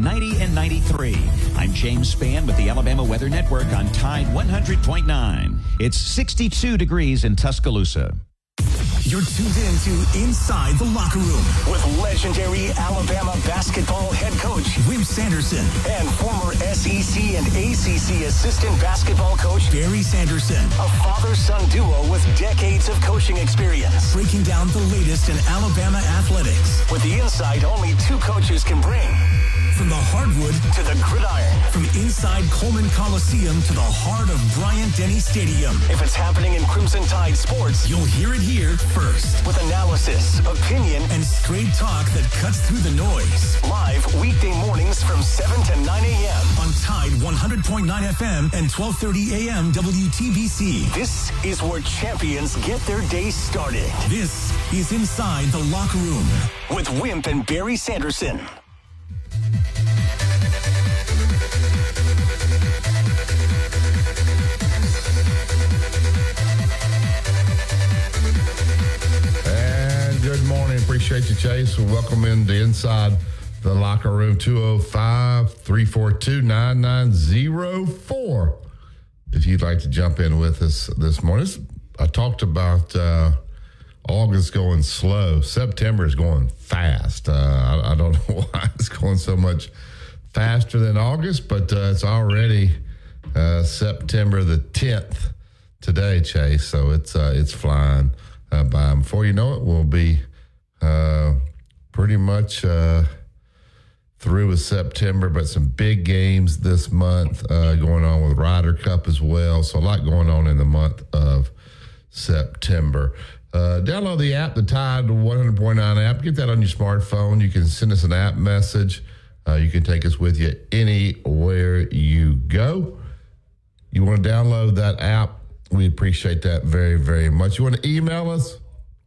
90 and 93. I'm James Spann with the Alabama Weather Network on Tide 100.9. It's 62 degrees in Tuscaloosa. You're tuned in to Inside the Locker Room with legendary Alabama basketball head coach Wimp Sanderson and former SEC and ACC assistant basketball coach Barry Sanderson. A father-son duo with decades of coaching experience. Breaking down the latest in Alabama athletics with the insight only two coaches can bring. From the hardwood to the gridiron. From inside Coleman Coliseum to the heart of Bryant-Denny Stadium. If it's happening in Crimson Tide sports, you'll hear it here first. With analysis, opinion, and straight talk that cuts through the noise. Live weekday mornings from 7 to 9 a.m. on Tide 100.9 FM and 1230 a.m. WTBC. This is where champions get their day started. This is Inside the Locker Room with Wimp and Barry Sanderson. Good morning. Appreciate you, Chase. Welcome into Inside the Locker Room, 205-342-9904. If you'd like to jump in with us this morning. I talked about August going slow. September is going fast. I don't know why it's going so much faster than August, but it's already September the 10th today, Chase. So it's flying by. Before you know it, we'll be pretty much through with September, but some big games this month going on with Ryder Cup as well. So a lot going on in the month of September. Download the app, the Tide 100.9 app. Get that on your smartphone. You can send us an app message. You can take us with you anywhere you go. You want to download that app? We appreciate that very, very much. You want to email us?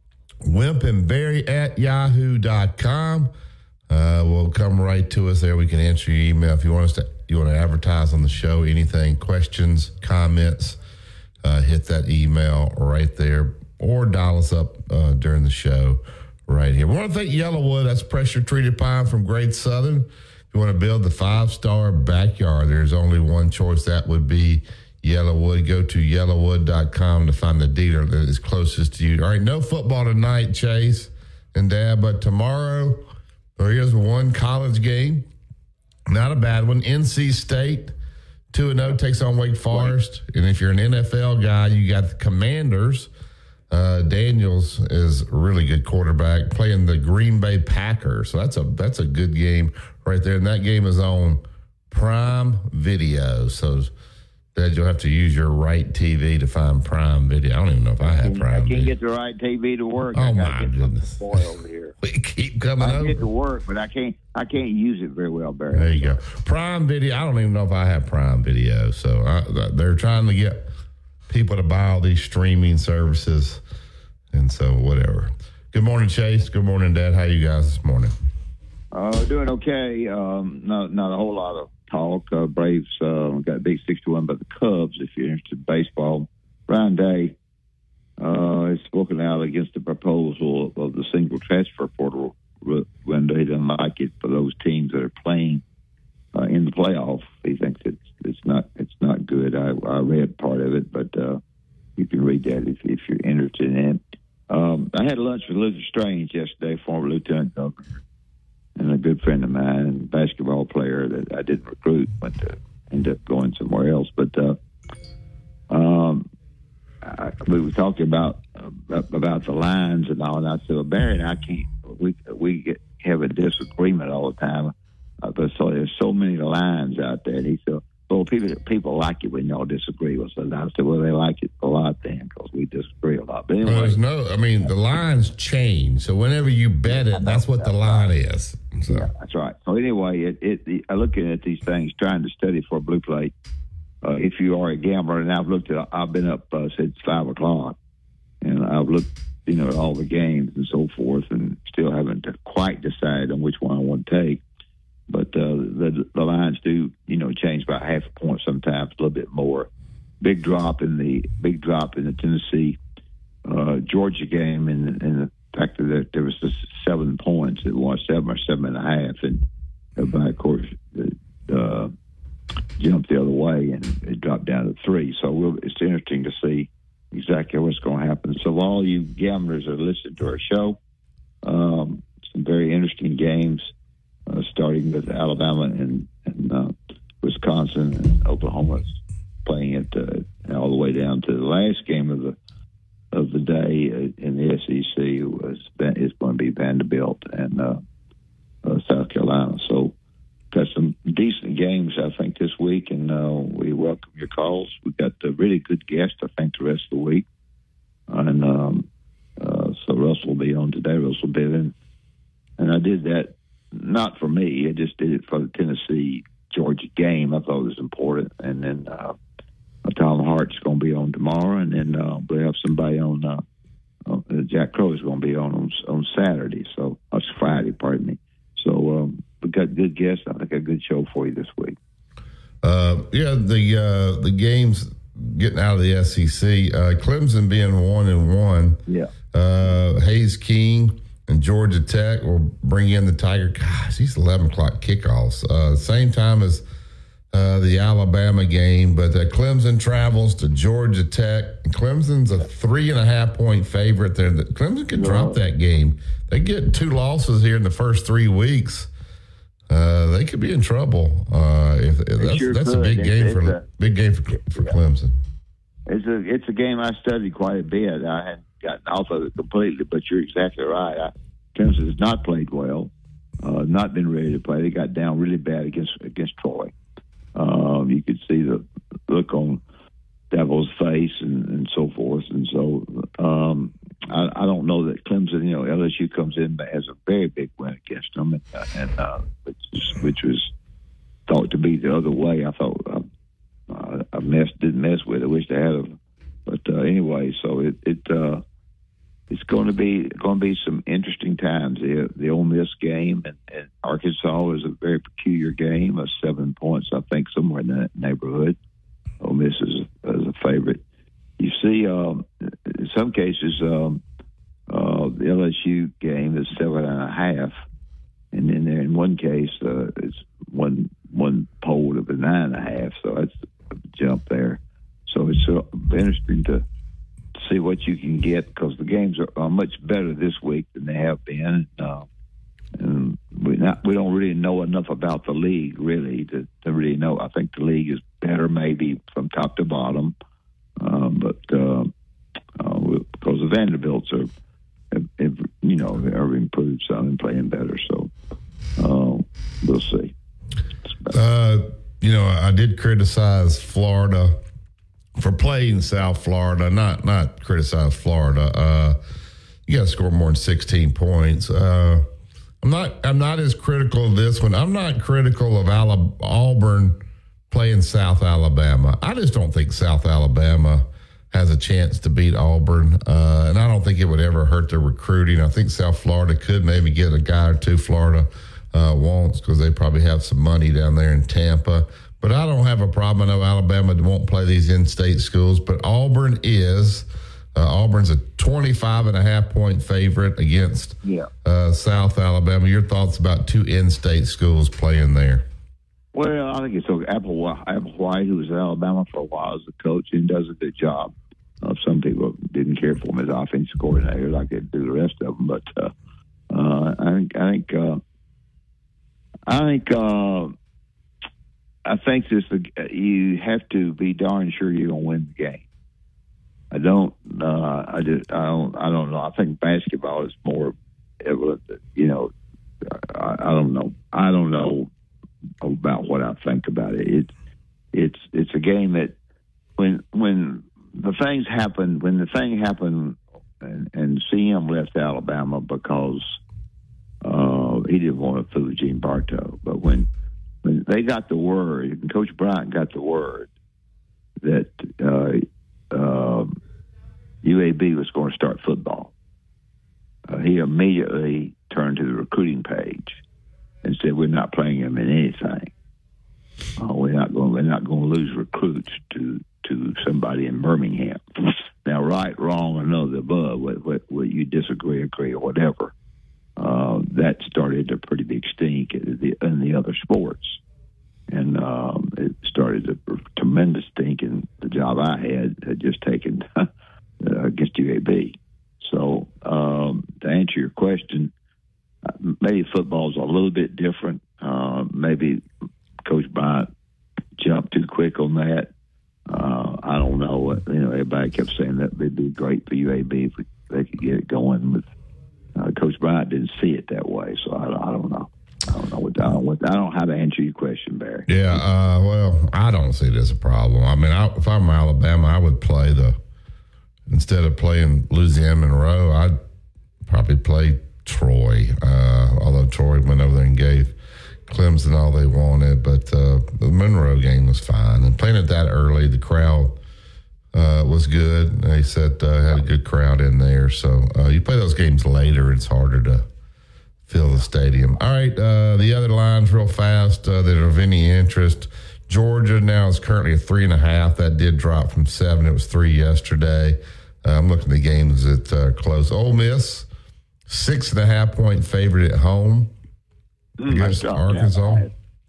wimpandbarry@yahoo.com. We'll come right to us there. We can answer your email. If you want to advertise on the show, anything, questions, comments, hit that email right there or dial us up during the show right here. We want to thank Yellowwood. That's pressure-treated pine from Great Southern. If you want to build the 5-star backyard, there's only one choice. That would be Yellowwood. Go to yellowwood.com to find the dealer that is closest to you. All right, no football tonight, Chase and Dad, but tomorrow there is one college game. Not a bad one. NC State, 2-0, takes on Wake Forest. And if you're an NFL guy, you got the Commanders. Daniels is a really good quarterback playing the Green Bay Packers. So that's a good game right there. And that game is on Prime Video. So Dad, you'll have to use your right TV to find Prime Video. I don't even know if I have Prime Video. I can't get the right TV to work. Oh, my goodness. Boy over here. We keep coming over. I get to work, but I can't use it very well, Barry. There you go. Prime Video. I don't even know if I have Prime Video. So they're trying to get people to buy all these streaming services. And so whatever. Good morning, Chase. Good morning, Dad. How you guys this morning? Doing okay. Not a whole lot of talk. Braves got beat 6-1 by the Cubs. If you're interested in baseball, Ryan Day has spoken out against the proposal of the single transfer portal window. He doesn't like it for those teams that are playing in the playoff. He thinks it's not good. I read part of it, but you can read that if you're interested in it. I had lunch with Luther Strange yesterday, former lieutenant governor, and a good friend of mine, and basketball player that I didn't recruit, but ended up going somewhere else. But we were talking about the lines and all, and I said, well, Barry and I can't. We have a disagreement all the time. But so there's so many lines out there. And he said, well, people like it when y'all disagree with us. And I said, well, they like it a lot then because we disagree a lot. But anyway, the lines change. So whenever you bet it, that's what the line is. So. Yeah, that's right. So anyway, I looking at these things, trying to study for a blue plate. If you are a gambler, and I've been up since 5 o'clock, and I've looked, at all the games and so forth, and still haven't quite decided on which one I want to take. But the lines do, change by half a point sometimes, a little bit more. Big drop in the Tennessee Georgia game, and the fact that there was just 7 points. It was 7 or 7.5, and everybody, of course, jumped the other way, and it dropped down to 3. So it's interesting to see exactly what's going to happen. So all you gamblers that are listening to our show, some very interesting games, starting with Alabama and Wisconsin, and Oklahoma playing it all the way down to the last game of the day in the SEC is going to be Vanderbilt and South Carolina. So got some decent games, I think, this week, and we welcome your calls. We've got a really good guest, I think, the rest of the week. And so Russell will be on today, Russell Bivens. And I did that not for me. I just did it for the Tennessee-Georgia game. I thought it was important. And then Tom Hart's going to be on tomorrow, and then we'll have somebody on. Jack Crow is going to be on Saturday. So that's Friday, pardon me. So we got good guests. I think a good show for you this week. The games getting out of the SEC. Clemson being 1-1. Yeah. Hayes King and Georgia Tech will bring in the Tiger. Gosh, these 11 o'clock kickoffs. Same time as the Alabama game, but Clemson travels to Georgia Tech. And Clemson's a 3.5-point favorite there. Clemson could drop that game. They get 2 losses here in the first 3 weeks. They could be in trouble. That's a big game for Clemson. It's a game I studied quite a bit. I hadn't gotten off of it completely, but you're exactly right. Clemson has not played well, not been ready to play. They got down really bad against Troy. You could see the look on Devil's face and so forth. And so I don't know that Clemson, LSU comes in as a very big win against them, which was thought to be the other way. I thought I didn't mess with it. I wish they had them. But anyway, so it's going to be some interesting times. The Ole Miss game and Arkansas is a very peculiar game. 7 points, I think, somewhere in that neighborhood. Ole Miss is a favorite. You see, in some cases, the LSU game is 7.5, and then there in one case it's one poll of a 9.5. So that's a jump there. So it's interesting to see what you can get, because the games are much better this week than they have been. And we don't really know enough about the league, really, to really know. I think the league is better maybe from top to bottom, but because the Vanderbilts are improved some and playing better. So we'll see. I did criticize Florida for playing South Florida, not criticize Florida. You got to score more than 16 points. I'm not as critical of this one. I'm not critical of Auburn playing South Alabama. I just don't think South Alabama has a chance to beat Auburn, and I don't think it would ever hurt their recruiting. I think South Florida could maybe get a guy or two Florida wants, because they probably have some money down there in Tampa. But I don't have a problem. I know Alabama won't play these in-state schools, but Auburn is. Auburn's a 25.5-point favorite against South Alabama. Your thoughts about 2 in-state schools playing there? Well, I think it's okay. Apple White, who was at Alabama for a while as a coach, and does a good job. Some people didn't care for him as offensive coordinator like they do the rest of them, but I think you have to be darn sure you're going to win the game. I don't know. I think basketball is more evident. I don't know. I don't know about what I think about it. It's a game that when the thing happened, and CM left Alabama because he didn't want to fool Gene Bartow, but when they got the word, and Coach Bryant got the word that UAB was going to start football, he immediately turned to the recruiting page and said, "We're not playing him in anything. We're not going to lose recruits to somebody in Birmingham." Now, right, wrong, or none of the above, what you disagree, agree, or whatever, that started a pretty big stink in the other sports, and it started tremendous stink in the job I had just taken against UAB. So to answer your question, maybe football's a little bit different. Maybe Coach Bryant jumped too quick on that. I don't know. Everybody kept saying that it'd be great for UAB if they could get it going. But Coach Bryant didn't see it that way, so I don't know. I don't know how to answer your question, Barry. Yeah, well, I don't see it as a problem. I mean, if I'm Alabama, I would play instead of playing Louisiana Monroe, I'd probably play Troy. Although Troy went over there and gave Clemson all they wanted, but the Monroe game was fine. And playing it that early, the crowd was good. They said had a good crowd in there. So you play those games later, it's harder to fill the stadium. All right, the other lines real fast that are of any interest. Georgia now is currently at 3.5. That did drop from 7. It was 3 yesterday. I'm looking at the games that close. Ole Miss, 6.5-point favorite at home against Arkansas.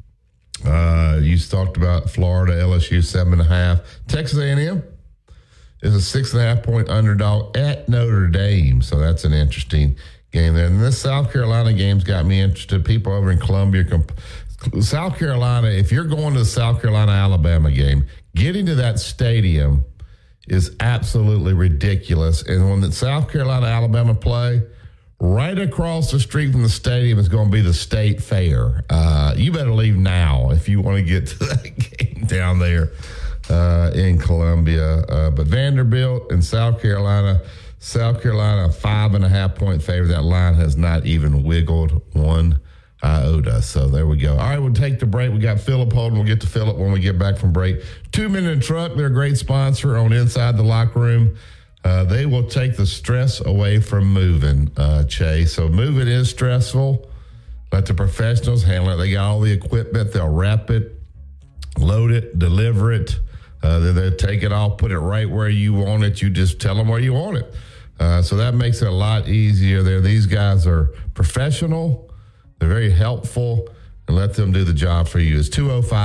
You talked about Florida, LSU, 7.5. Texas A&M is a 6.5-point underdog at Notre Dame. So that's an interesting game there. And this South Carolina game's got me interested. People over in Columbia, South Carolina, if you're going to the South Carolina-Alabama game, getting to that stadium is absolutely ridiculous. And when the South Carolina-Alabama play, right across the street from the stadium is going to be the State Fair. You better leave now if you want to get to that game down there in Columbia. But Vanderbilt and South Carolina, 5.5-point favorite. That line has not even wiggled one iota. So there we go. All right, we'll take the break. We got Philip holding. We'll get to Philip when we get back from break. 2 Minute Truck, they're a great sponsor on Inside the Locker Room. They will take the stress away from moving, Chase. So moving is stressful. Let the professionals handle it. They got all the equipment. They'll wrap it, load it, deliver it. They'll take it all, put it right where you want it. You just tell them where you want it. So that makes it a lot easier there. These guys are professional. They're very helpful, and let them do the job for you. It's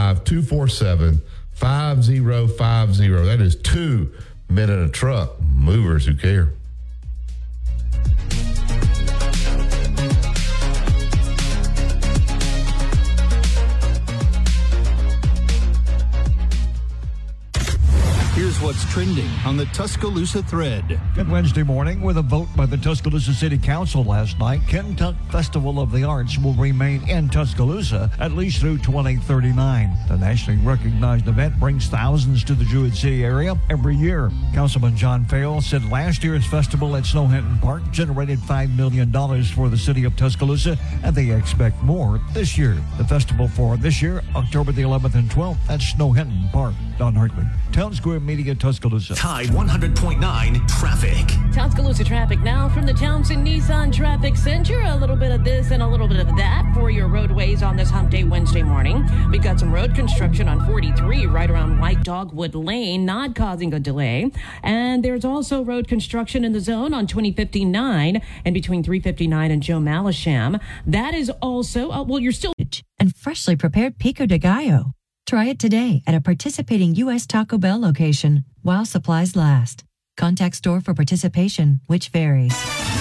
205-247-5050. That is 2 Minute a Truck. Movers who care. Here's what's trending on the Tuscaloosa thread. Good Wednesday morning. With a vote by the Tuscaloosa City Council last night, Kentuck Festival of the Arts will remain in Tuscaloosa at least through 2039. The nationally recognized event brings thousands to the Jewett City area every year. Councilman John Fale said last year's festival at Snow Hinton Park generated $5 million for the city of Tuscaloosa, and they expect more this year. The festival for this year, October the 11th and 12th at Snow Hinton Park. Don Hartley, Town Square Media, Tuscaloosa. Tide 100.9 traffic. Tuscaloosa traffic now from the Townsend Nissan Traffic Center. A little bit of this and a little bit of that for your roadways on this hump day Wednesday morning. We've got some road construction on 43 right around White Dogwood Lane, not causing a delay. And there's also road construction in the zone on 2059 and between 359 and Joe Malisham. That is also, you're still... And freshly prepared pico de gallo. Try it today at a participating U.S. Taco Bell location while supplies last. Contact store for participation, which varies.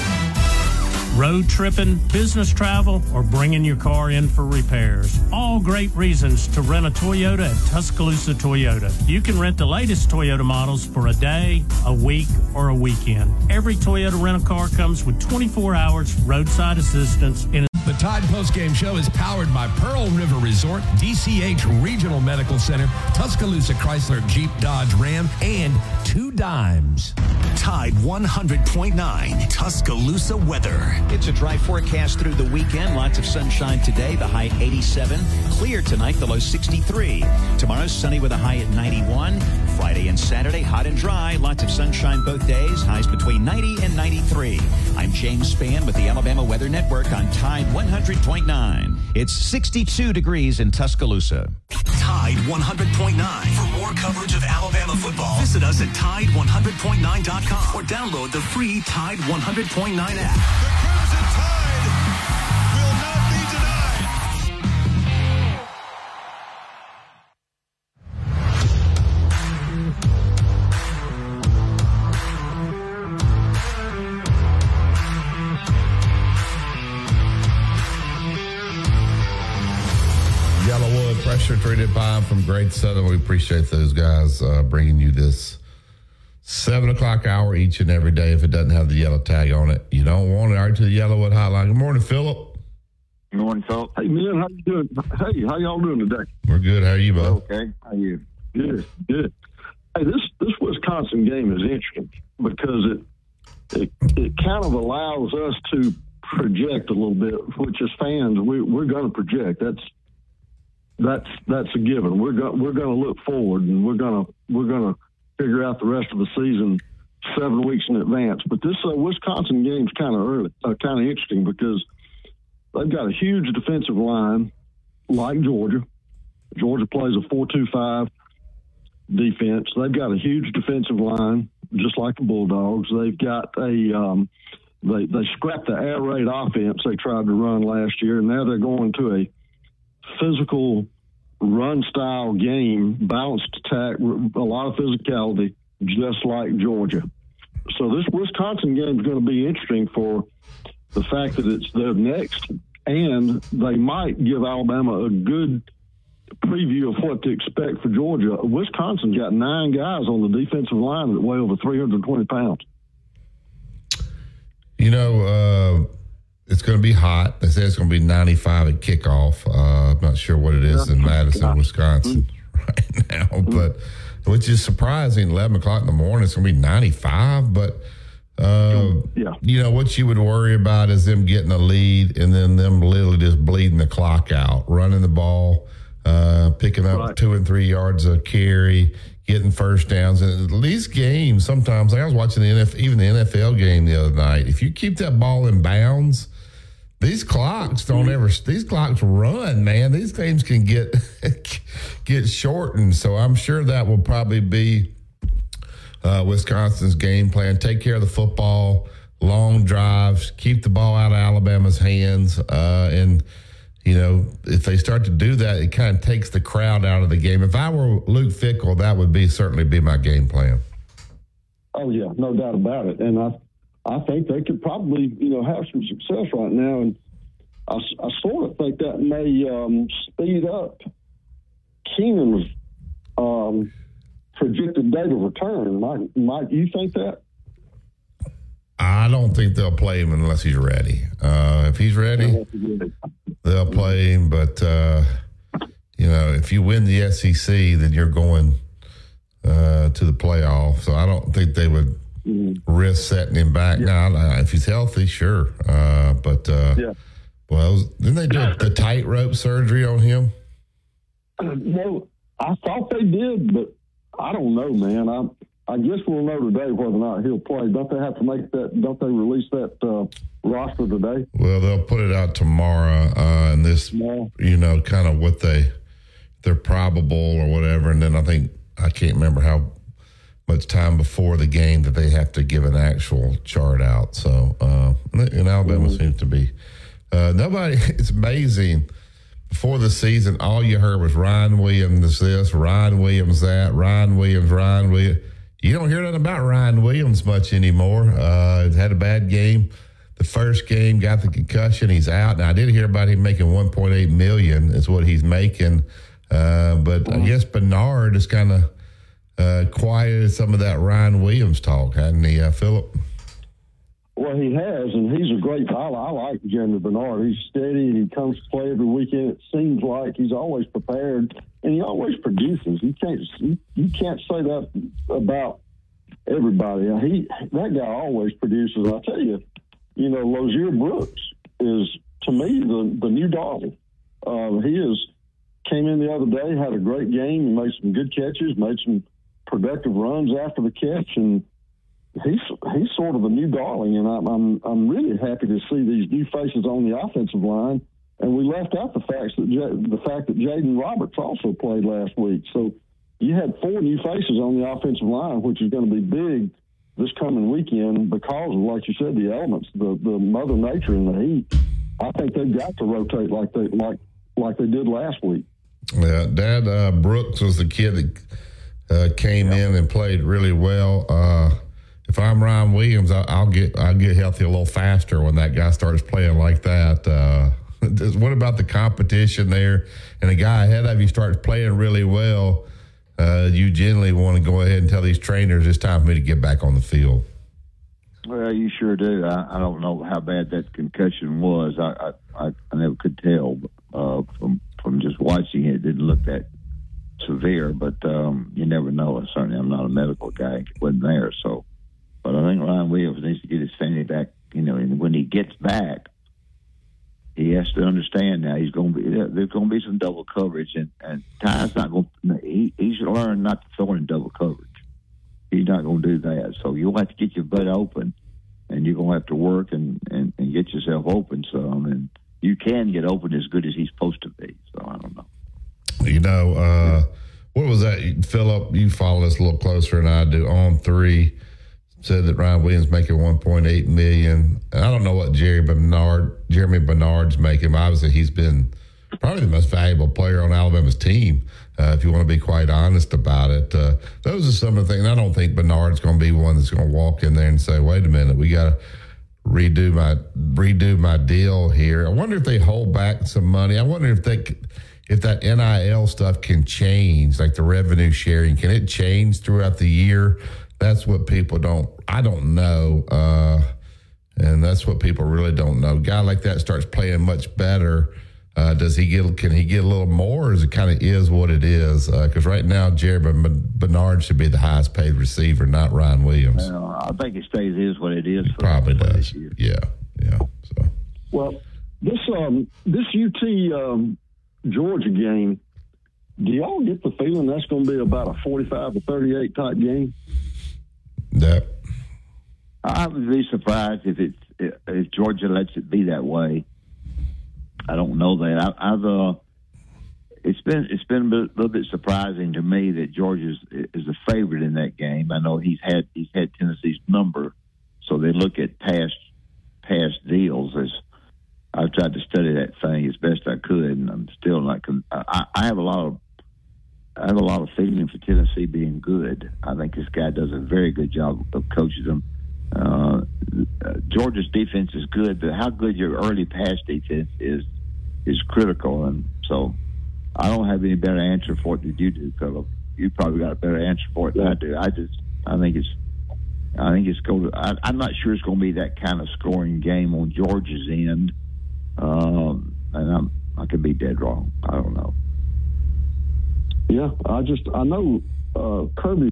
Road tripping, business travel, or bringing your car in for repairs. All great reasons to rent a Toyota at Tuscaloosa Toyota. You can rent the latest Toyota models for a day, a week, or a weekend. Every Toyota rental car comes with 24 hours roadside assistance. The Tide Postgame Show is powered by Pearl River Resort, DCH Regional Medical Center, Tuscaloosa Chrysler Jeep Dodge Ram, and 2 Dimes. Tide 100.9 Tuscaloosa weather. It's a dry forecast through the weekend. Lots of sunshine today, the high at 87. Clear tonight, the low 63. Tomorrow, sunny with a high at 91. Friday and Saturday, hot and dry. Lots of sunshine both days. Highs between 90 and 93. I'm James Spann with the Alabama Weather Network on Tide 100.9. It's 62 degrees in Tuscaloosa. Tide 100.9. For more coverage of Alabama football, visit us at Tide100.9.com or download the free Tide 100.9 app. The Crimson Tide will not be denied. Yellowwood pressure treated pine from Great Southern. We appreciate those guys bringing you this 7 o'clock hour each and every day. If it doesn't have the yellow tag on it, you don't want it. All right, to the Yellowwood hotline. Good morning, Philip. Good morning, Philip. Hey, man, how you doing? Hey, how y'all doing today? We're good. How are you, bud? Okay. How are you? Good, good. Hey, this Wisconsin game is interesting because it kind of allows us to project a little bit, which as fans we're going to project. That's a given. We're going to look forward, and we're going to figure out the rest of the season 7 weeks in advance. But this Wisconsin game's kind of early, kind of interesting because they've got a huge defensive line like Georgia. Georgia plays a 4-2-5 defense. They've got a huge defensive line, just like the Bulldogs. They've got they scrapped the air raid offense they tried to run last year, and now they're going to a physical run-style game, balanced attack, a lot of physicality, just like Georgia. So this Wisconsin game is going to be interesting for the fact that it's their next, and they might give Alabama a good preview of what to expect for Georgia. Wisconsin's got 9 guys on the defensive line that weigh over 320 pounds. You know, it's going to be hot. They say it's going to be 95 at kickoff. I'm not sure what it is in Madison, Wisconsin right now, but which is surprising. 11 o'clock in the morning, it's going to be 95. But, you know, what you would worry about is them getting a lead and then them literally just bleeding the clock out, running the ball, picking up 2 and 3 yards of carry, getting first downs. And these games, sometimes, like I was watching even the NFL game the other night, if you keep that ball in bounds, these clocks these clocks run, man. These games can get shortened. So I'm sure that will probably be Wisconsin's game plan. Take care of the football, long drives, keep the ball out of Alabama's hands. And, you know, if they start to do that, it kind of takes the crowd out of the game. If I were Luke Fickell, that would certainly be my game plan. Oh, yeah, no doubt about it. And I think they could probably, have some success right now. And I sort of think that may speed up Keenan's projected date of return. Mike, you think that? I don't think they'll play him unless he's ready. If he's ready, they'll play him. But, if you win the SEC, then you're going to the playoff. So I don't think they would risk setting him back. Yeah. Now, if he's healthy, sure. Well, didn't they do the tightrope surgery on him? No, I thought they did, but I don't know, man. I guess we'll know today whether or not he'll play. Don't they have to make that? Don't they release that roster today? Well, they'll put it out tomorrow, and this, kind of what they're probable or whatever. And then I can't remember how much time before the game that they have to give an actual chart out. So, and Alabama seems to be nobody. It's amazing. Before the season, all you heard was Ryan Williams this, Ryan Williams that, Ryan Williams. You don't hear nothing about Ryan Williams much anymore. Had a bad game. The first game, got the concussion. He's out. Now, I did hear about him making $1.8 million is what he's making. But I guess Bernard has kind of quieted some of that Ryan Williams talk, hasn't he, Philip? Well, he has, and he's a great – I like Jeremy Bernard. He's steady, and he comes to play every weekend. It seems like he's always prepared, and he always produces. You can't say that about everybody. That guy always produces. I tell you, Lozier Brooks is, to me, the new darling. He came in the other day, had a great game, and made some good catches, made some productive runs after the catch, and he's sort of a new darling, and I'm really happy to see these new faces on the offensive line. And we left out the fact that Jaden Roberts also played last week. So you had 4 new faces on the offensive line, which is going to be big this coming weekend because of, like you said, the elements, the Mother Nature and the heat. I think they've got to rotate like they did last week. Yeah, Dad Brooks was the kid that came in and played really well. If I'm Ryan Williams, I'll get healthy a little faster when that guy starts playing like that. what about the competition there? And a guy ahead of you starts playing really well. You generally want to go ahead and tell these trainers it's time for me to get back on the field. Well, you sure do. I don't know how bad that concussion was. I never could tell from just watching it. It didn't look that severe, but you never know. Certainly, I'm not a medical guy. It wasn't there. So, but I think Ryan Williams needs to get his sanity back. And when he gets back, he has to understand now there's going to be some double coverage, and Ty's not going. He should learn not to throw in double coverage. He's not going to do that. So you'll have to get your butt open, and you're going to have to work and get yourself open some. And you can get open as good as he's supposed to be. So I don't know. What was that, Phillip? You follow us a little closer than I do. On 3 said that Ryan Williams making $1.8 million. And I don't know what Jeremy Bernard's making. Obviously, he's been probably the most valuable player on Alabama's team. If you want to be quite honest about it, those are some of the things. I don't think Bernard's going to be one that's going to walk in there and say, "Wait a minute, we got to redo my deal here." I wonder if they hold back some money. I wonder if that NIL stuff can change, like the revenue sharing. Can it change throughout the year? That's what people I don't know. And that's what people really don't know. A guy like that starts playing much better. Can he get a little more, or is it kind of is what it is? Because right now, Jeremy Bernard should be the highest paid receiver, not Ryan Williams. Well, I think it stays is what it is. Probably does. This year. Yeah. So. Well, this UT Georgia game, do y'all get the feeling that's going to be about a 45-38 type game? Yep. I would be surprised if Georgia lets it be that way. I don't know that. It's been a little bit surprising to me that Georgia is a favorite in that game. I know he's had Tennessee's number, so they look at past deals. As I've tried to study that thing as best I could, and I'm still not. I have a lot of feeling for Tennessee being good. I think this guy does a very good job of coaching them. Georgia's defense is good, but how good your early pass defense is critical. And so I don't have any better answer for it than you do, Phillip. You probably got a better answer for it than I do. I think it's going to. I'm not sure it's going to be that kind of scoring game on Georgia's end, and I could be dead wrong. I don't know. Yeah, I know Kirby.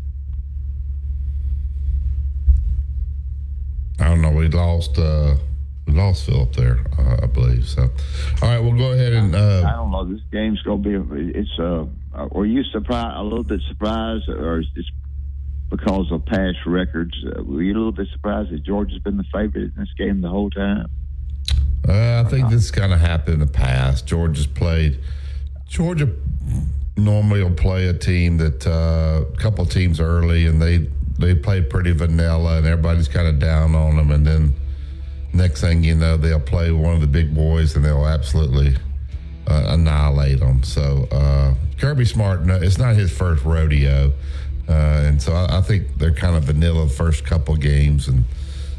I don't know. We lost Phillip there, I believe. So, all right, we'll go ahead and. I don't know. This game's going to be. Were you surprised? A little bit surprised, or is this because of past records? Were you a little bit surprised that Georgia's been the favorite in this game the whole time? I think this kind of happened in the past. Georgia normally will play a team that a couple of teams early, and they play pretty vanilla, and everybody's kind of down on them. And then next thing you know, they'll play one of the big boys, and they'll absolutely annihilate them. So Kirby Smart, it's not his first rodeo. And so I think they're kind of vanilla the first couple games. And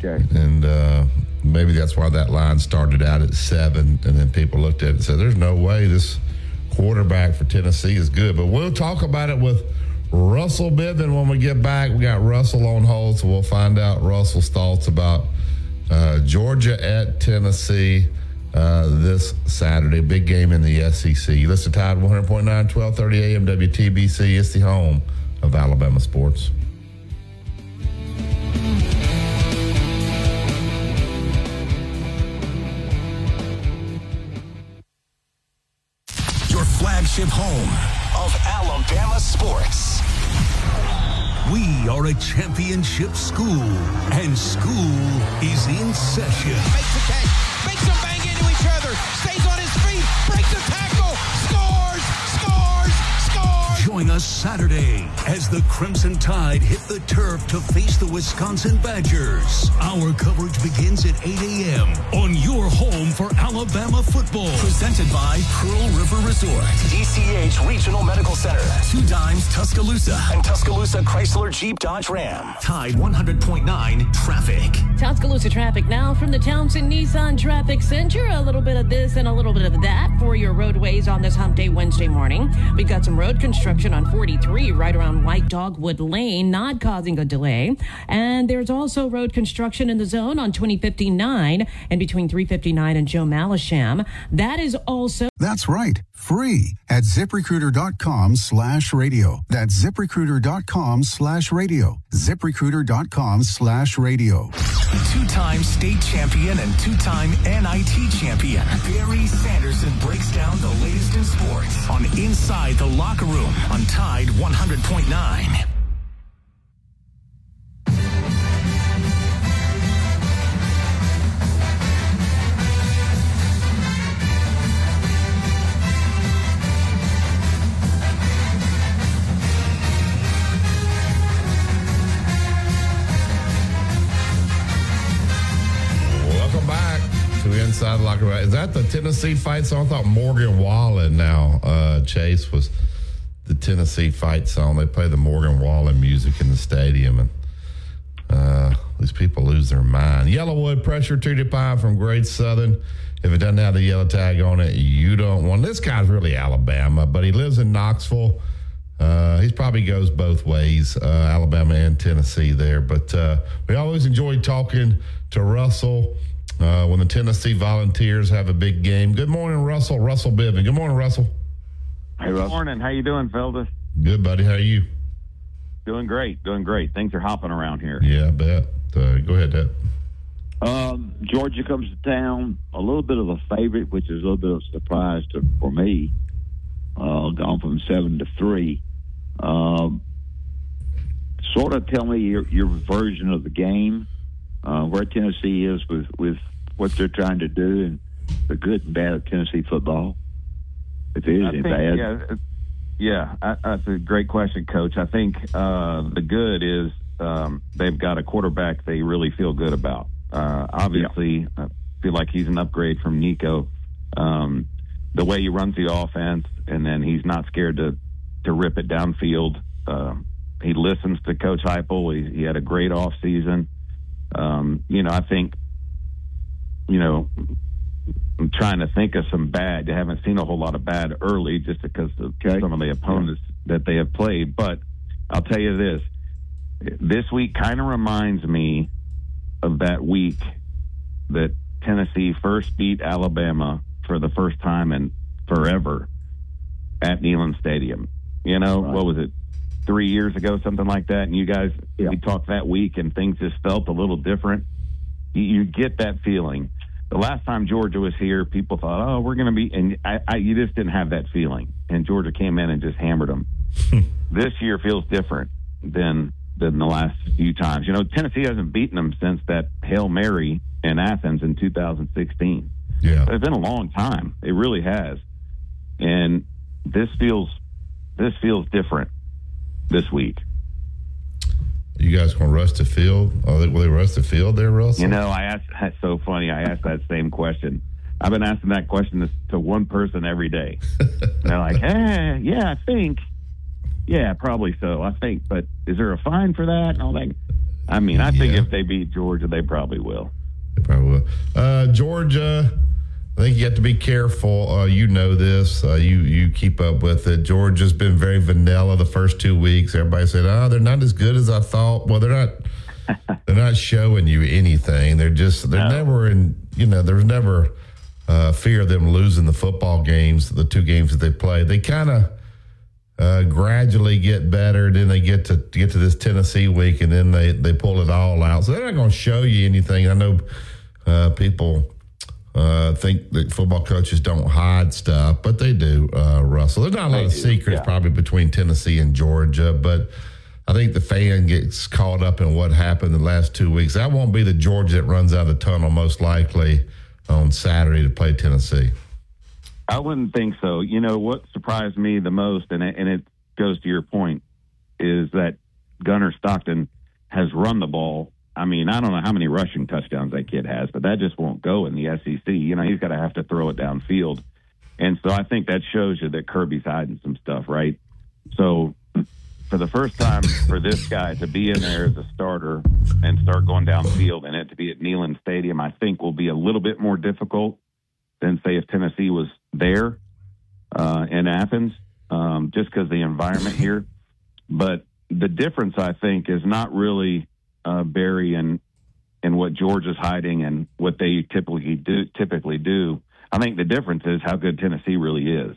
maybe that's why that line started out at 7, and then people looked at it and said, there's no way this quarterback for Tennessee is good. But we'll talk about it with Russell Bidman when we get back. We got Russell on hold, so we'll find out Russell's thoughts about Georgia at Tennessee this Saturday. Big game in the SEC. You listen to Tide 100.9, 1230 AM WTBC. It's the home of Alabama sports. Your flagship home of Alabama sports. We are a championship school, and school is in session. Makes a catch, makes them bang into each other, stays on his feet, breaks a tackle, scores! Join us Saturday as the Crimson Tide hit the turf to face the Wisconsin Badgers. Our coverage begins at 8 a.m. on your home for Alabama football. Presented by Pearl River Resort, DCH Regional Medical Center, 2 Dimes Tuscaloosa, and Tuscaloosa Chrysler Jeep Dodge Ram. Tide 100.9 traffic. Tuscaloosa traffic now from the Townsend Nissan Traffic Center. A little bit of this and a little bit of that for your roadways on this hump day Wednesday morning. We've got some road construction on 43 right around White Dogwood Lane, not causing a delay. And there's also road construction in the zone on 2059 and between 359 and Joe Malisham. That is also... That's right. Free at ZipRecruiter.com/radio. That's ZipRecruiter.com/radio. ZipRecruiter.com/radio. 2-time state champion and 2-time NIT champion, Barry Sanderson breaks down the latest in sports on Inside the Locker Room on Tide 100.9. Inside the Locker Room. Is that the Tennessee fight song? I thought Morgan Wallen now, Chase, was the Tennessee fight song. They play the Morgan Wallen music in the stadium, and these people lose their mind. Yellowwood Pressure treated pie from Great Southern. If it doesn't have the yellow tag on it, you don't want. This guy's really Alabama, but he lives in Knoxville. He probably goes both ways, Alabama and Tennessee there. But we always enjoy talking to Russell when the Tennessee Volunteers have a big game. Good morning, Russell. Russell Bivens. Good morning, Russell. Hey, Russell. Good morning. How you doing, Felder? Good, buddy. How are you? Doing great. Doing great. Things are hopping around here. Yeah, I bet. Go ahead, Dad. Georgia comes to town. A little bit of a favorite, which is a little bit of a surprise for me. Gone from 7-3. Sort of tell me your version of the game, where Tennessee is with what they're trying to do, and the good and bad of Tennessee football. If it is any bad. Yeah, that's a great question, Coach. I think the good is they've got a quarterback they really feel good about. Obviously, I feel like he's an upgrade from Nico. The way he runs the offense, and then he's not scared to rip it downfield. He listens to Coach Heupel. He had a great offseason. I think, I'm trying to think of some bad. I haven't seen a whole lot of bad early just because of some of the opponents that they have played. But I'll tell you this week kind of reminds me of that week that Tennessee first beat Alabama for the first time in forever at Neyland Stadium. What was it, 3 years ago, something like that? And you guys, we talked that week and things just felt a little different. You get that feeling. The last time Georgia was here, people thought, we're going to be, and you just didn't have that feeling. And Georgia came in and just hammered them. This year feels different than the last few times. Tennessee hasn't beaten them since that Hail Mary in Athens in 2016. Yeah. It's been a long time. It really has. And this feels different this week. You guys going to rush the field? Will they rush the field there, Russell? That's so funny. I asked that same question. I've been asking that question to one person every day. They're like, yeah, I think. Yeah, probably so. I think. But is there a fine for that and all that? I mean, I think if they beat Georgia, they probably will. They probably will. Georgia, I think you have to be careful. You know this. You keep up with it. Georgia's been very vanilla the first 2 weeks. Everybody said, they're not as good as I thought. Well, they're not. They're not showing you anything. They're never in. There's never fear of them losing the football games. The 2 games that they play, they kind of gradually get better. Then they get to this Tennessee week, and then they pull it all out. So they're not going to show you anything. I know people think that football coaches don't hide stuff, but they do, Russell. There's not a lot of secrets probably between Tennessee and Georgia, but I think the fan gets caught up in what happened the last 2 weeks. That won't be the Georgia that runs out of the tunnel most likely on Saturday to play Tennessee. I wouldn't think so. What surprised me the most, and it goes to your point, is that Gunnar Stockton has run the ball. I mean, I don't know how many rushing touchdowns that kid has, but that just won't go in the SEC. You know, he's got to have to throw it downfield. And so I think that shows you that Kirby's hiding some stuff, right? So for the first time for this guy to be in there as a starter and start going downfield and it to be at Neyland Stadium, I think will be a little bit more difficult than, say, if Tennessee was there in Athens, just because the environment here. But the difference, I think, is not really Barry and what Georgia's hiding and what they typically do. I think the difference is how good Tennessee really is.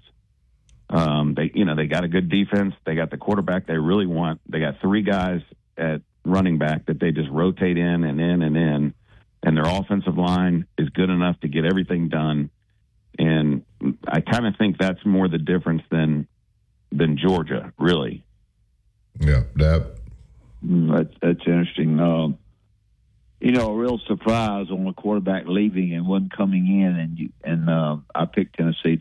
They got a good defense. They got the quarterback they really want. They got 3 guys at running back that they just rotate in and in and in. And their offensive line is good enough to get everything done. And I kind of think that's more the difference than Georgia, really. Yeah, that's interesting. A real surprise on the quarterback leaving and one coming in, and I picked Tennessee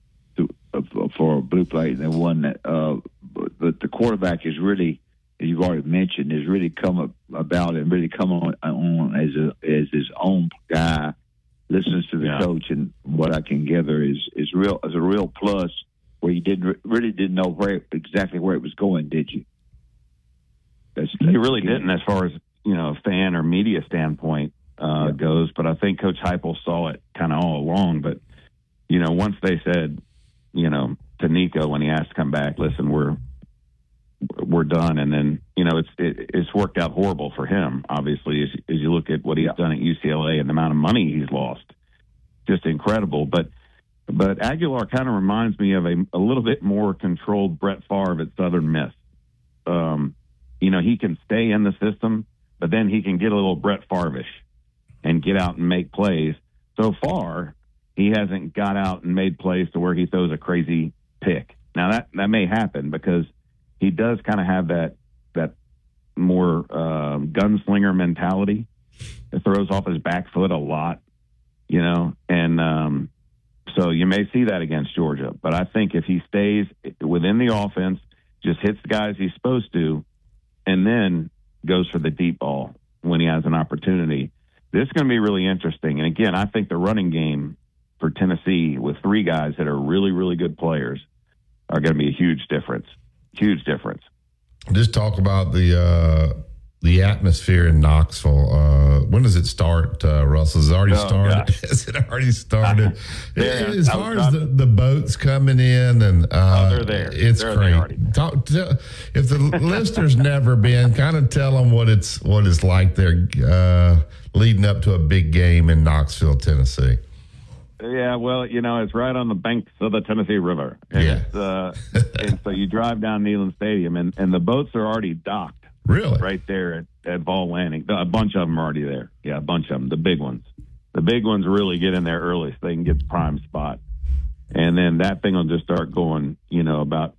for a blue plate, and they won that. But the quarterback is really, as you've already mentioned, has really come about and really come on as his own guy. Listens to the coach, and what I can gather is a real plus. Where you didn't know exactly where it was going, did you? They really didn't, as far as fan or media standpoint goes. But I think Coach Heupel saw it kind of all along. But once they said, to Nico when he asked to come back, listen, we're done, and then it's worked out horrible for him. Obviously, as you look at what he's done at UCLA and the amount of money he's lost, just incredible. But Aguilar kind of reminds me of a little bit more controlled Brett Favre at Southern Miss. He can stay in the system, but then he can get a little Brett Favre-ish and get out and make plays. So far, he hasn't got out and made plays to where he throws a crazy pick. Now, that may happen because he does kind of have that more gunslinger mentality. It throws off his back foot a lot, and so you may see that against Georgia. But I think if he stays within the offense, just hits the guys he's supposed to, and then goes for the deep ball when he has an opportunity, this is going to be really interesting. And again, I think the running game for Tennessee with 3 guys that are really, really good players are going to be a huge difference. Huge difference. Just talk about the atmosphere in Knoxville. When does it start, Russell? Has it already started? Gosh. Has it already started? As far as the boats coming in, and they're there. It's great. If the listeners never been, kind of tell them what it's like there leading up to a big game in Knoxville, Tennessee. Yeah, well, it's right on the banks of the Tennessee River. And and so you drive down Neyland Stadium, and the boats are already docked. Really? Right there at Ball Landing. A bunch of them are already there. Yeah, a bunch of them. The big ones. The big ones really get in there early so they can get the prime spot. And then that thing will just start going, about,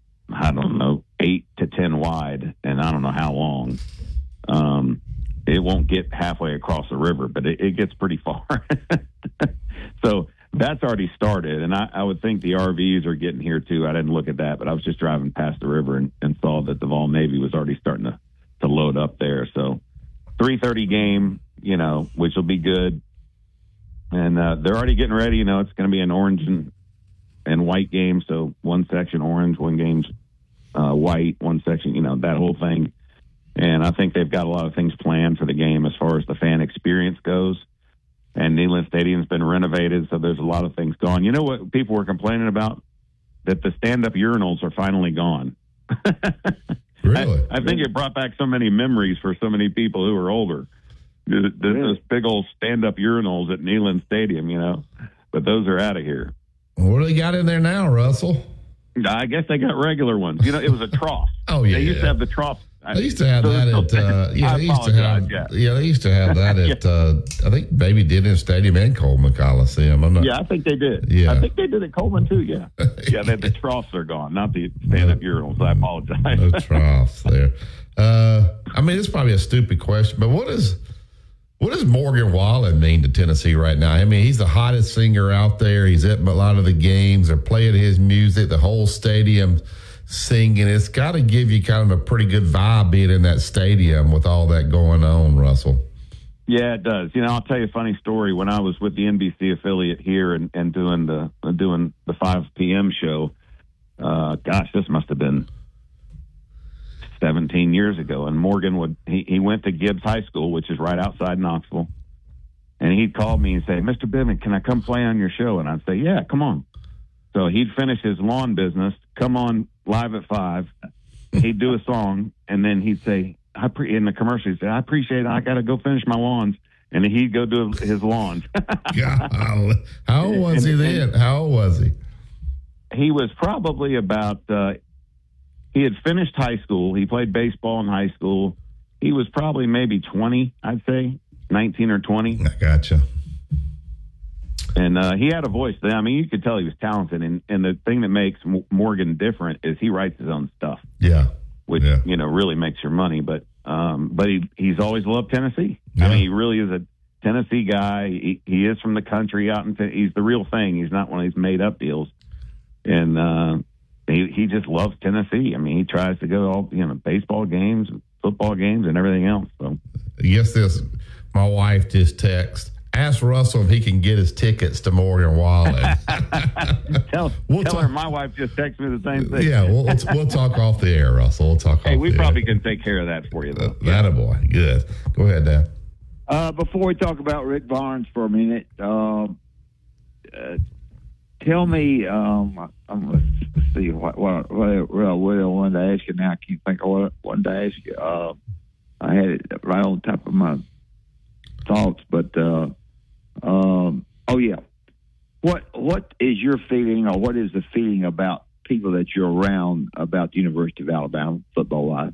8 to 10 wide, and I don't know how long. It won't get halfway across the river, but it gets pretty far. So that's already started, and I would think the RVs are getting here too. I didn't look at that, but I was just driving past the river and saw that the Vol Navy was already starting to load up there. So 3:30 game, which will be good. And they're already getting ready. It's going to be an orange and white game. So one section orange, one game's white, one section, that whole thing. And I think they've got a lot of things planned for the game as far as the fan experience goes. And Neyland Stadium's been renovated, so there's a lot of things gone. You know what people were complaining about? That the stand-up urinals are finally gone. Really? I think it brought back so many memories for so many people who are older. Those big old stand-up urinals at Neyland Stadium, But those are out of here. What do they got in there now, Russell? I guess they got regular ones. It was a trough. Oh, yeah. They used to have the trough. They used to have that at they used to have that at I think Baby did in Stadium and Coleman Coliseum. I think they did. Yeah. I think they did at Coleman too. Yeah, the troughs are gone, not the stand-up urinals. I apologize. No troughs there. It's probably a stupid question, but what does Morgan Wallen mean to Tennessee right now? He's the hottest singer out there. He's at a lot of the games. They're playing his music. The whole stadium singing. It's got to give you kind of a pretty good vibe being in that stadium with all that going on, Russell. Yeah, it does. I'll tell you a funny story. When I was with the NBC affiliate here and doing the 5 p.m. show, this must have been 17 years ago. And Morgan he went to Gibbs High School, which is right outside Knoxville. And he'd call me and say, Mr. Bivens, can I come play on your show? And I'd say, yeah, come on. So he'd finish his lawn business, come on live at 5. He'd do a song, and then he'd say, in the commercial, he'd say, I appreciate it. I got to go finish my lawns. And he'd go do his lawns. God, how old was he then? How old was he? He was probably about, he had finished high school. He played baseball in high school. He was probably maybe 20, I'd say, 19 or 20. I gotcha. And he had a voice. I mean, you could tell he was talented. And the thing that makes Morgan different is he writes his own stuff. Yeah. Which, really makes your money. But he's always loved Tennessee. Yeah. I mean, he really is a Tennessee guy. He is from the country out in he's the real thing. He's not one of these made up deals. And he just loves Tennessee. I mean, he tries to go to all, baseball games, football games, and everything else. So, yes, my wife just texted. Ask Russell if he can get his tickets to Morgan Wallen. tell her my wife just texted me the same thing. Yeah, we'll talk off the air, Russell. We'll talk off the air. Hey, we probably can take care of that for you, though. Attaboy. Good. Go ahead, Dan. Before we talk about Rick Barnes for a minute, tell me, let's see what I wanted to ask you now. I can't think of what I wanted to ask you. I had it right on top of my thoughts, but what is your feeling, or what is the feeling about people that you're around about the University of Alabama football wise?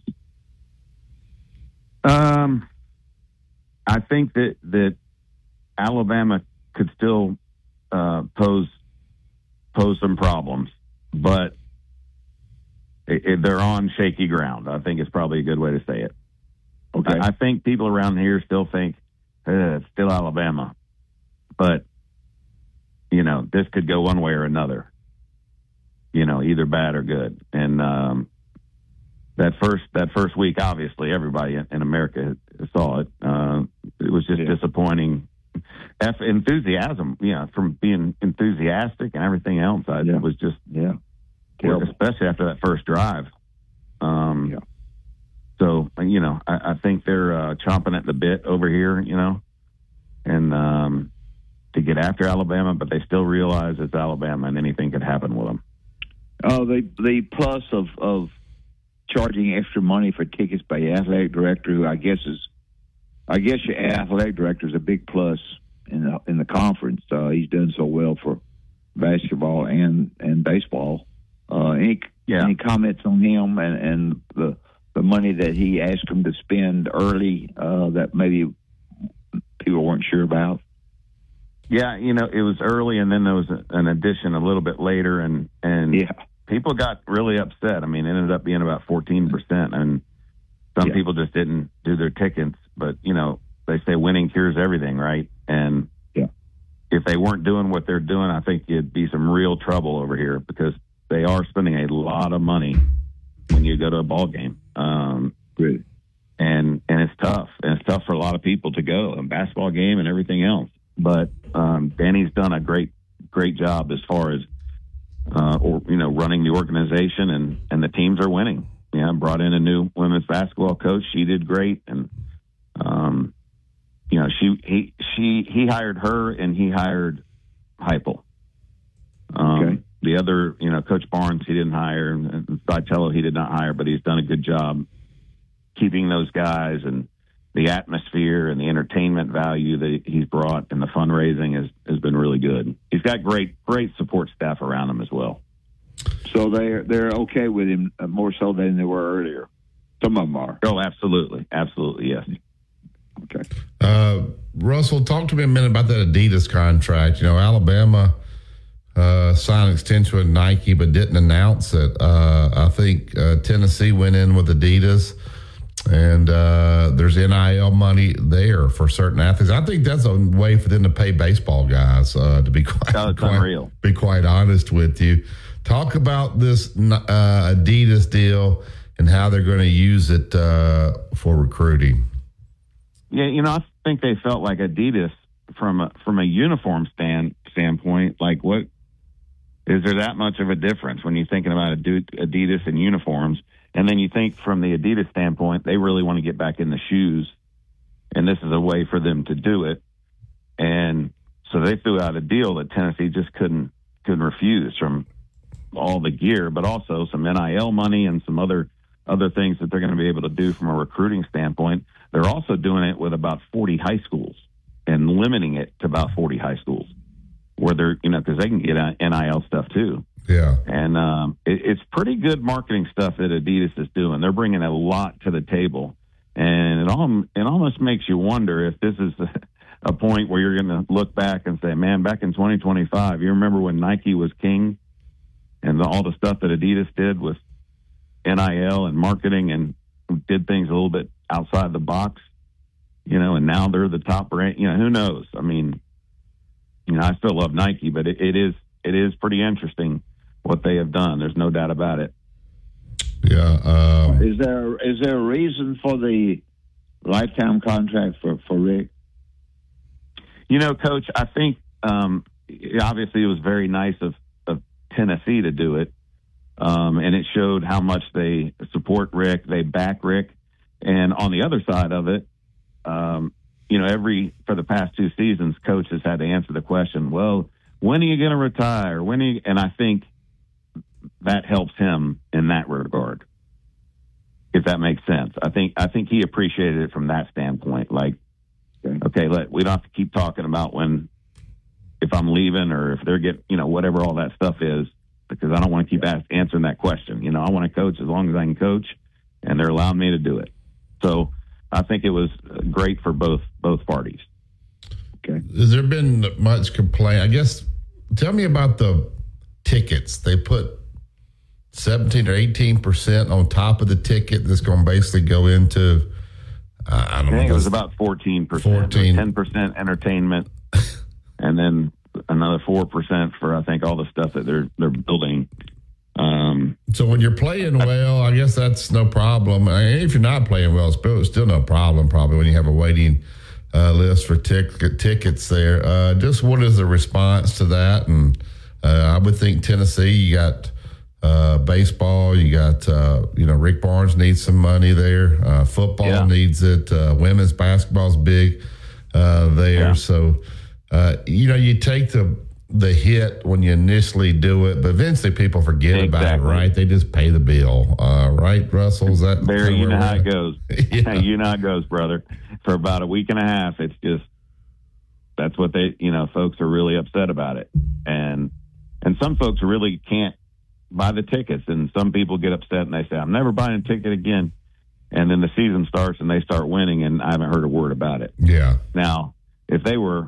I think that Alabama could still pose some problems, but they're on shaky ground. I think it's probably a good way to say it. Okay. I think people around here still think it's still Alabama, but this could go one way or another. Either bad or good. And that first week, obviously, everybody in America saw it. It was just disappointing. Enthusiasm, from being enthusiastic and everything else. It was just terrible, especially after that first drive. So, I think they're chomping at the bit over here, and to get after Alabama, but they still realize it's Alabama and anything could happen with them. The plus of charging extra money for tickets by the athletic director, who I guess your athletic director is a big plus in the conference. He's done so well for basketball and baseball. Any comments on him and the money that he asked him to spend early that maybe people weren't sure about? Yeah, it was early, and then there was an addition a little bit later, and people got really upset. I mean, it ended up being about 14%, and some people just didn't do their tickets. But, they say winning cures everything, right? And if they weren't doing what they're doing, I think it'd be some real trouble over here, because they are spending a lot of money when you go to a ball game. And it's tough. And it's tough for a lot of people to go, a basketball game and everything else. But Danny's done a great job as far as running the organization, and the teams are winning. Brought in a new women's basketball coach. She did great, and he hired her, and he hired Heupel. The other, Coach Barnes, he didn't hire, and Vitello, he did not hire, but he's done a good job keeping those guys, and the atmosphere and the entertainment value that he's brought, and the fundraising has been really good. He's got great support staff around him as well. So they're okay with him more so than they were earlier. Some of them are. Oh, absolutely, yes. Okay. Russell, talk to me a minute about that Adidas contract. Alabama signed an extension with Nike, but didn't announce it. I think Tennessee went in with Adidas. And there's NIL money there for certain athletes. I think that's a way for them to pay baseball guys, to be quite honest with you. Talk about this Adidas deal and how they're going to use it for recruiting. Yeah, I think they felt like Adidas from a uniform standpoint. Like, what is there that much of a difference when you're thinking about Adidas and uniforms? And then you think from the Adidas standpoint, they really want to get back in the shoes, and this is a way for them to do it. And so they threw out a deal that Tennessee just couldn't refuse, from all the gear, but also some NIL money and some other things that they're going to be able to do from a recruiting standpoint. They're also doing it with about 40 high schools and limiting it to about 40 high schools where they're, because they can get NIL stuff too. Yeah. And it's pretty good marketing stuff that Adidas is doing. They're bringing a lot to the table. And it almost makes you wonder if this is a point where you're going to look back and say, man, back in 2025, you remember when Nike was king and all the stuff that Adidas did with NIL and marketing and did things a little bit outside the box, and now they're the top brand. Who knows? I mean, I still love Nike, but it is pretty interesting what they have done. There's no doubt about it. Yeah. Is there a reason for the lifetime contract for Rick? Coach, I think obviously it was very nice of Tennessee to do it, and it showed how much they support Rick, they back Rick, and on the other side of it, for the past 2 seasons, Coach has had to answer the question, well, when are you going to retire? And I think that helps him in that regard, if that makes sense. I think he appreciated it from that standpoint. Like, okay, we don't have to keep talking about if I'm leaving or if they're getting, whatever all that stuff is, because I don't want to keep answering that question. I want to coach as long as I can coach, and they're allowing me to do it. So I think it was great for both parties. Okay. Has there been much complaint? I guess, tell me about the tickets. They put 17 or 18% on top of the ticket that's going to basically go into, I don't know. I think it was about 14%. 10% entertainment, and then another 4% for, I think, all the stuff that they're building. So when you're playing well, I guess that's no problem. If you're not playing well, it's still no problem probably when you have a waiting list for tickets there. Just what is the response to that? And I would think Tennessee, you got baseball, you got, Rick Barnes needs some money there. Football needs it. Women's basketball's big there. Yeah. So, you take the hit when you initially do it, but eventually people forget about it, right? They just pay the bill, right, Russell? Is that Barry? You know how it goes. Yeah. You know how it goes, brother. For about a week and a half, it's just that's what they, folks are really upset about it, and some folks really can't buy the tickets, and some people get upset and they say, "I'm never buying a ticket again," and then the season starts and they start winning, and I haven't heard a word about it. Yeah. Now, if they were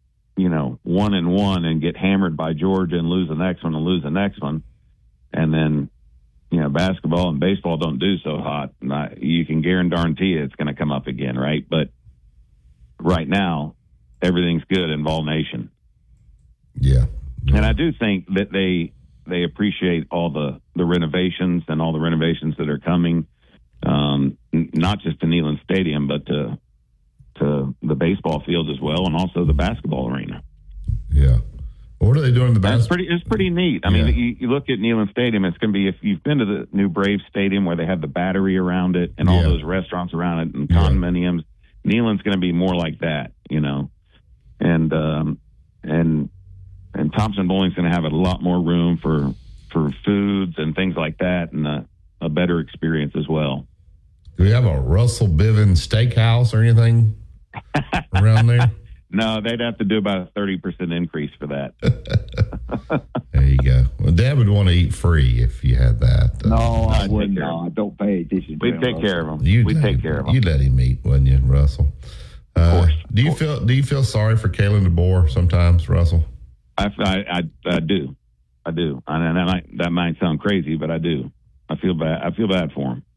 1-1 and get hammered by Georgia and lose the next one, and then, basketball and baseball don't do so hot, you can guarantee it's going to come up again, right? But right now, everything's good in Vol Nation. Yeah. And I do think that they appreciate all the renovations and all the renovations that are coming, not just to Neyland Stadium, but to the baseball field as well, and also the basketball arena. Yeah. What are they doing in the basketball? It's pretty neat. I mean, you look at Neyland Stadium, it's going to be, if you've been to the new Braves Stadium where they have the battery around it and all those restaurants around it and condominiums, Neyland's going to be more like that, and Thompson Bowling's going to have a lot more room for foods and things like that, and a better experience as well. Do we have a Russell Bivens steakhouse or anything around there? No, they'd have to do about a 30% increase for that. There you go. Well, Dad would want to eat free if you had that. No, I wouldn't. No, I don't pay attention. We'd take care of him. We'd take care of him. You'd let him eat, wouldn't you, Russell? Of course. Do you feel sorry for Kalen DeBoer sometimes, Russell? I do. And that might sound crazy, but I do. I feel bad for him.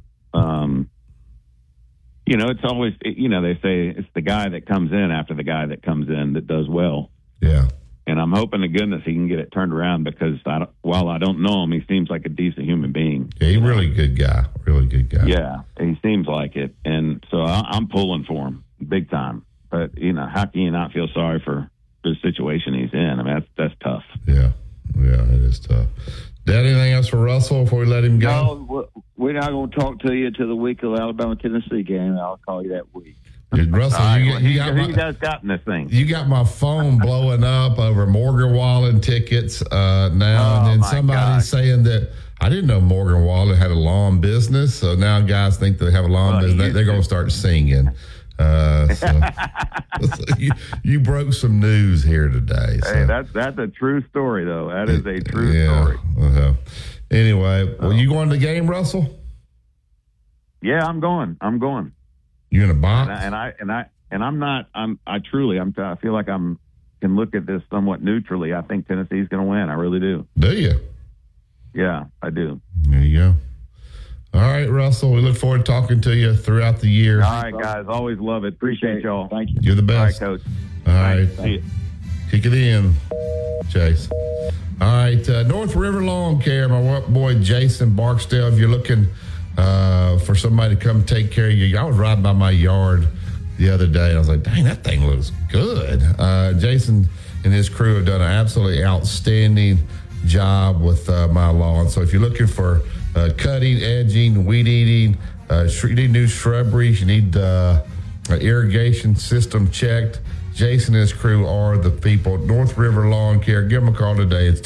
It's always, they say it's the guy that comes in after the guy that comes in that does well. Yeah. And I'm hoping to goodness he can get it turned around because while I don't know him, he seems like a decent human being. Yeah, he's a really good guy. Really good guy. Yeah, he seems like it. And so I'm pulling for him big time. But, how can you not feel sorry for the situation he's in? I mean, that's tough. Yeah, it is tough. Dad, anything else for Russell before we let him go? No, we're not going to talk to you until the week of the Alabama-Tennessee game. I'll call you that week. Russell, who you guys got in this thing? You got my phone blowing up over Morgan Wallen tickets now, and then somebody's saying that I didn't know Morgan Wallen had a lawn business, so now guys think they have a lawn business. They're going to start singing. So you broke some news here today. So. Hey, that's a true story, though. That is a true story. Anyway, you going to the game, Russell? Yeah, I'm going. You in a box? And I'm not. I feel like can look at this somewhat neutrally. I think Tennessee's going to win. I really do. Do you? Yeah, I do. There you go. All right, Russell. We look forward to talking to you throughout the year. All right, guys. Always love it. Appreciate y'all. Thank you. You're the best. All right, Coach. All right. See you. Kick it in, Chase. All right, North River Lawn Care, my boy Jason Barksdale. If you're looking for somebody to come take care of you, I was riding by my yard the other day, and I was like, dang, that thing looks good. Jason and his crew have done an absolutely outstanding job with my lawn. So if you're looking for cutting, edging, weed eating, you need new shrubberies, you need irrigation system checked, Jason and his crew are the people. North River Lawn Care. Give them a call today. It's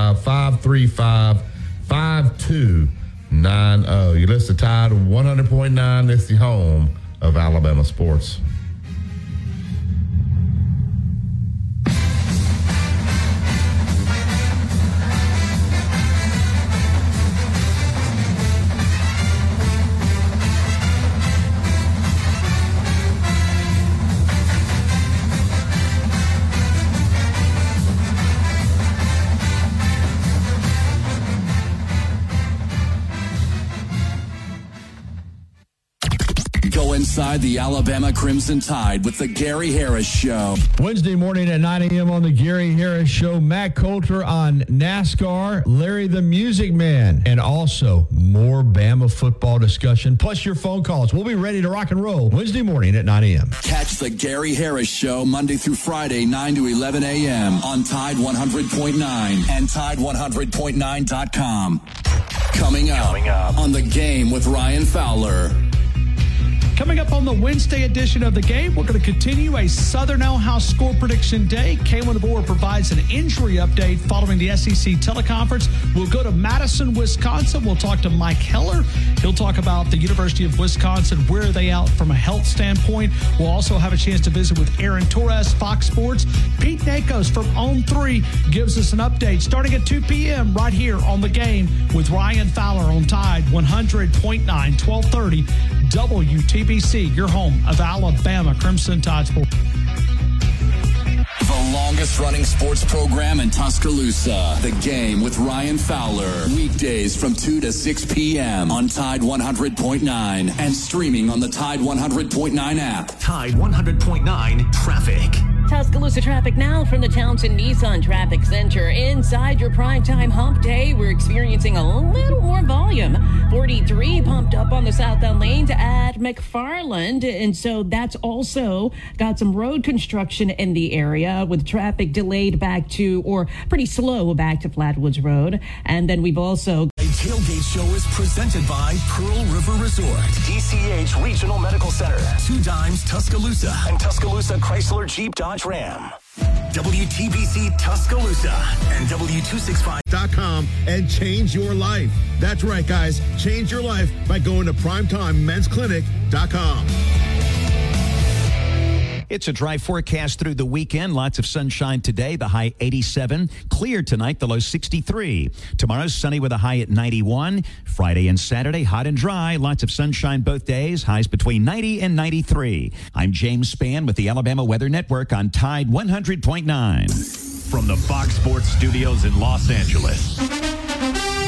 205-535-5290. You listen to Tide 100.9. It's the home of Alabama sports. Inside the Alabama Crimson Tide with the Gary Harris Show. Wednesday morning at 9 a.m. on the Gary Harris Show. Matt Coulter on NASCAR, Larry the Music Man, and also more Bama football discussion, plus your phone calls. We'll be ready to rock and roll Wednesday morning at 9 a.m. Catch the Gary Harris Show Monday through Friday, 9 to 11 a.m. on Tide 100.9 and Tide100.9.com. Coming up on The Game with Ryan Fowler. Coming up on the Wednesday edition of The Game, we're going to continue a Southern Ale House score prediction day. Kalen DeBoer provides an injury update following the SEC teleconference. We'll go to Madison, Wisconsin. We'll talk to Mike Heller. He'll talk about the University of Wisconsin. Where are they out from a health standpoint? We'll also have a chance to visit with Aaron Torres, Fox Sports. Pete Nakos from On 3 gives us an update starting at 2 p.m. right here on The Game with Ryan Fowler on Tide 100.9, 1230 WTBC, your home of Alabama Crimson Tide Sports. The longest running sports program in Tuscaloosa. The Game with Ryan Fowler. Weekdays from 2 to 6 p.m. on Tide 100.9 and streaming on the Tide 100.9 app. Tide 100.9 Traffic. Tuscaloosa traffic now from the Townsend Nissan Traffic Center. Inside your primetime hump day, we're experiencing a little more volume. 43 pumped up on the southbound lanes at McFarland. And so that's also got some road construction in the area with traffic delayed back to, or pretty slow back to Flatwoods Road. And then we've also... A tailgate show is presented by Pearl River Resort, DCH Regional Medical Center, 2 Dimes Tuscaloosa, and Tuscaloosa Chrysler Jeep Dodge Ram. WTBC Tuscaloosa and W265.com and change your life. That's right, guys. Change your life by going to PrimetimeMensClinic.com. It's a dry forecast through the weekend. Lots of sunshine today, the high 87. Clear tonight, the low 63. Tomorrow, sunny with a high at 91. Friday and Saturday, hot and dry. Lots of sunshine both days. Highs between 90 and 93. I'm James Spann with the Alabama Weather Network on Tide 100.9. From the Fox Sports Studios in Los Angeles,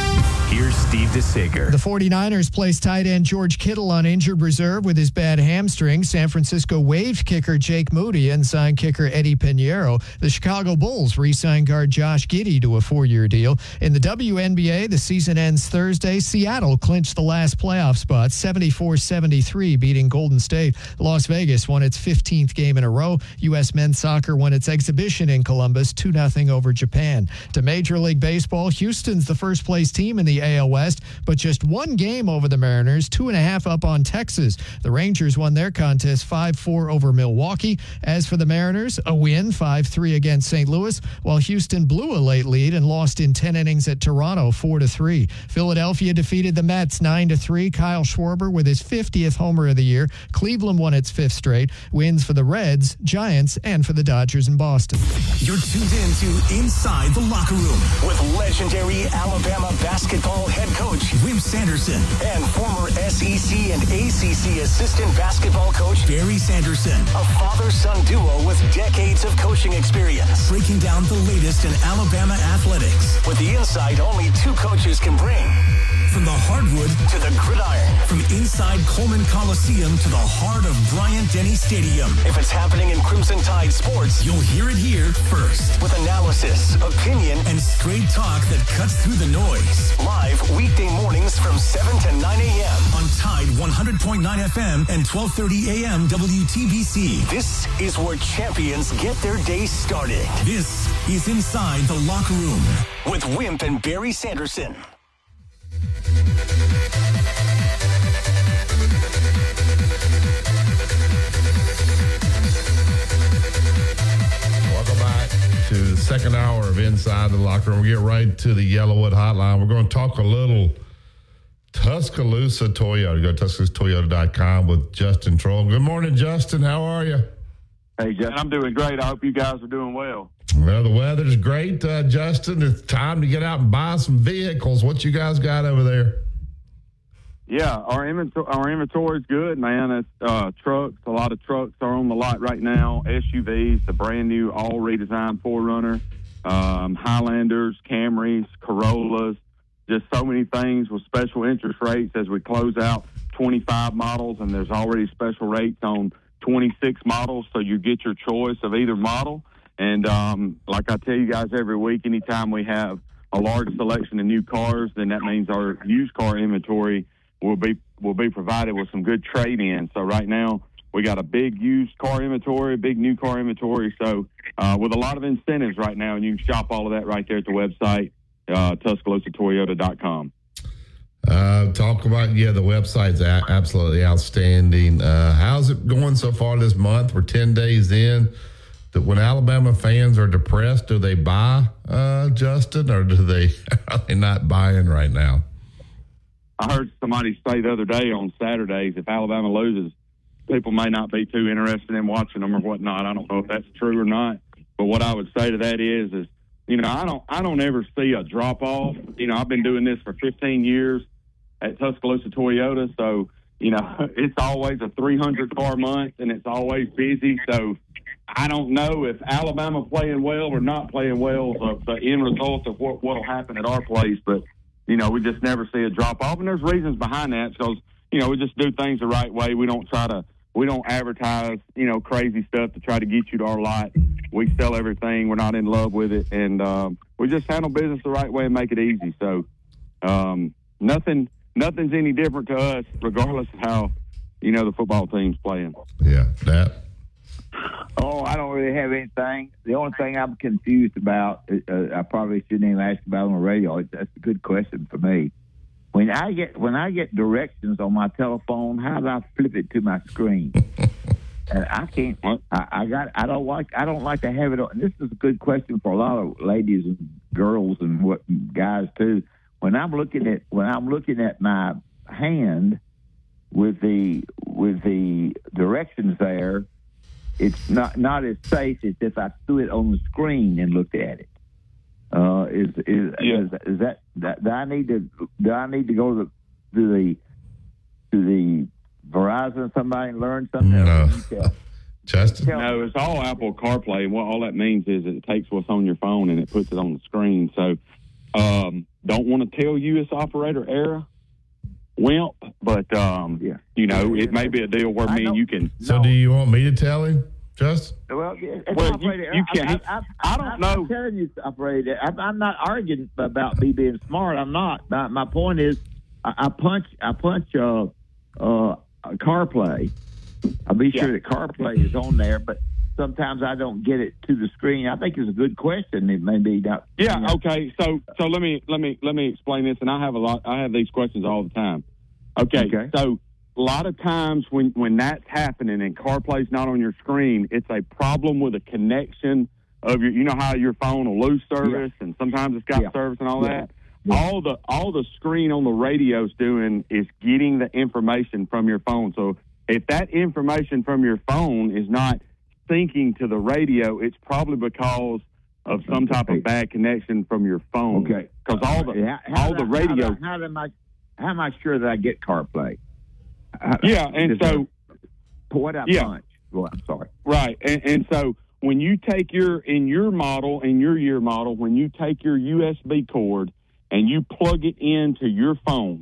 Here's Steve DeSager. The 49ers placed tight end George Kittle on injured reserve with his bad hamstring. San Francisco waived kicker Jake Moody and signed kicker Eddie Pinheiro. The Chicago Bulls re-signed guard Josh Giddey to a 4-year deal. In the WNBA, the season ends Thursday. Seattle clinched the last playoff spot, 74-73, beating Golden State. Las Vegas won its 15th game in a row. U.S. men's soccer won its exhibition in Columbus, 2-0 over Japan. To Major League Baseball, Houston's the first-place team in the AL West, but just one game over the Mariners, 2.5 up on Texas. The Rangers won their contest 5-4 over Milwaukee. As for the Mariners, a win 5-3 against St. Louis, while Houston blew a late lead and lost in 10 innings at Toronto 4-3. Philadelphia defeated the Mets 9-3. Kyle Schwarber with his 50th homer of the year. Cleveland won its 5th straight. Wins for the Reds, Giants, and for the Dodgers in Boston. You're tuned in to Inside the Locker Room with legendary Alabama basketball head coach Wimp Sanderson and former SEC and ACC assistant basketball coach Barry Sanderson, a father-son duo with decades of coaching experience, breaking down the latest in Alabama athletics with the insight only two coaches can bring. From the hardwood to the gridiron, from inside Coleman Coliseum to the heart of Bryant-Denny Stadium. If it's happening in Crimson Tide sports, you'll hear it here first. With analysis, opinion, and straight talk that cuts through the noise. Live weekday mornings from 7 to 9 a.m. on Tide 100.9 FM and 1230 a.m. WTBC. This is where champions get their day started. This is Inside the Locker Room with Wimp and Barry Sanderson. Welcome back to the second hour of Inside the Locker Room. We get right to the Yellowwood Hotline. We're going to talk a little Tuscaloosa Toyota. Go to TuscaloosaToyota.com with Justin Troll. Good morning, Justin. How are you? Hey, Justin, I'm doing great. I hope you guys are doing well. Well, the weather's great, Justin. It's time to get out and buy some vehicles. What you guys got over there? Yeah, our inventory is good, man. It's trucks. A lot of trucks are on the lot right now. SUVs, the brand new, all redesigned 4Runner, Highlanders, Camrys, Corollas, just so many things with special interest rates as we close out 25 models, and there's already special rates on 26 models, so you get your choice of either model. And like I tell you guys every week, anytime we have a large selection of new cars, then that means our used car inventory will be provided with some good trade-in. So right now we got a big used car inventory, big new car inventory. So with a lot of incentives right now, and you can shop all of that right there at the website, TuscaloosaToyota.com. Talk about, the website's absolutely outstanding. How's it going so far this month? We're 10 days in. When Alabama fans are depressed, do they buy, Justin, or are they not buying right now? I heard somebody say the other day on Saturdays, if Alabama loses, people may not be too interested in watching them or whatnot. I don't know if that's true or not. But what I would say to that is I don't ever see a drop off. I've been doing this for 15 years at Tuscaloosa Toyota, so it's always a 300 car month and it's always busy. So I don't know if Alabama playing well or not playing well, the end result of what'll happen at our place, but we just never see a drop off, and there's reasons behind that because we just do things the right way. We don't advertise crazy stuff to try to get you to our lot. We sell everything. We're not in love with it, and we just handle business the right way and make it easy. So nothing's any different to us, regardless of how the football team's playing. Yeah, that. Oh, I don't really have anything. The only thing I'm confused about, I probably shouldn't even ask about on the radio. That's a good question for me. When I get directions on my telephone, how do I flip it to my screen? And I can't. I don't like to have it on. This is a good question for a lot of ladies and girls and guys too. When I'm looking at my hand with the directions there, it's not as safe as if I threw it on the screen and looked at it. Is that do I need to go to the Verizon somebody and learn something? No. Justin? No, it's all Apple CarPlay, and what all that means is it takes what's on your phone and it puts it on the screen. So don't want to tell U.S. operator error, Wimp, but you know, it may be a deal where me and you can. So, do you want me to tell him, Justin? Well, you can't. I don't know. I'm telling you, operator. I'm not arguing about me being smart. I'm not. My point is, I punch CarPlay. I'll be sure that CarPlay is on there, but sometimes I don't get it to the screen. I think it's a good question. It may be not. Yeah. Okay. So let me explain this, and I have these questions all the time. Okay. So a lot of times when that's happening and CarPlay's not on your screen, it's a problem with a connection of your. You know how your phone will lose service, and sometimes it's got service and all that. Yeah. All the screen on the radio's doing is getting the information from your phone. So if that information from your phone is not syncing to the radio, it's probably because of some type of bad connection from your phone. Okay. Because all the radio. How am I sure that I get CarPlay? What I punch. Well, I'm sorry. Right, and so when you take your year model, when you take your USB cord and you plug it into your phone,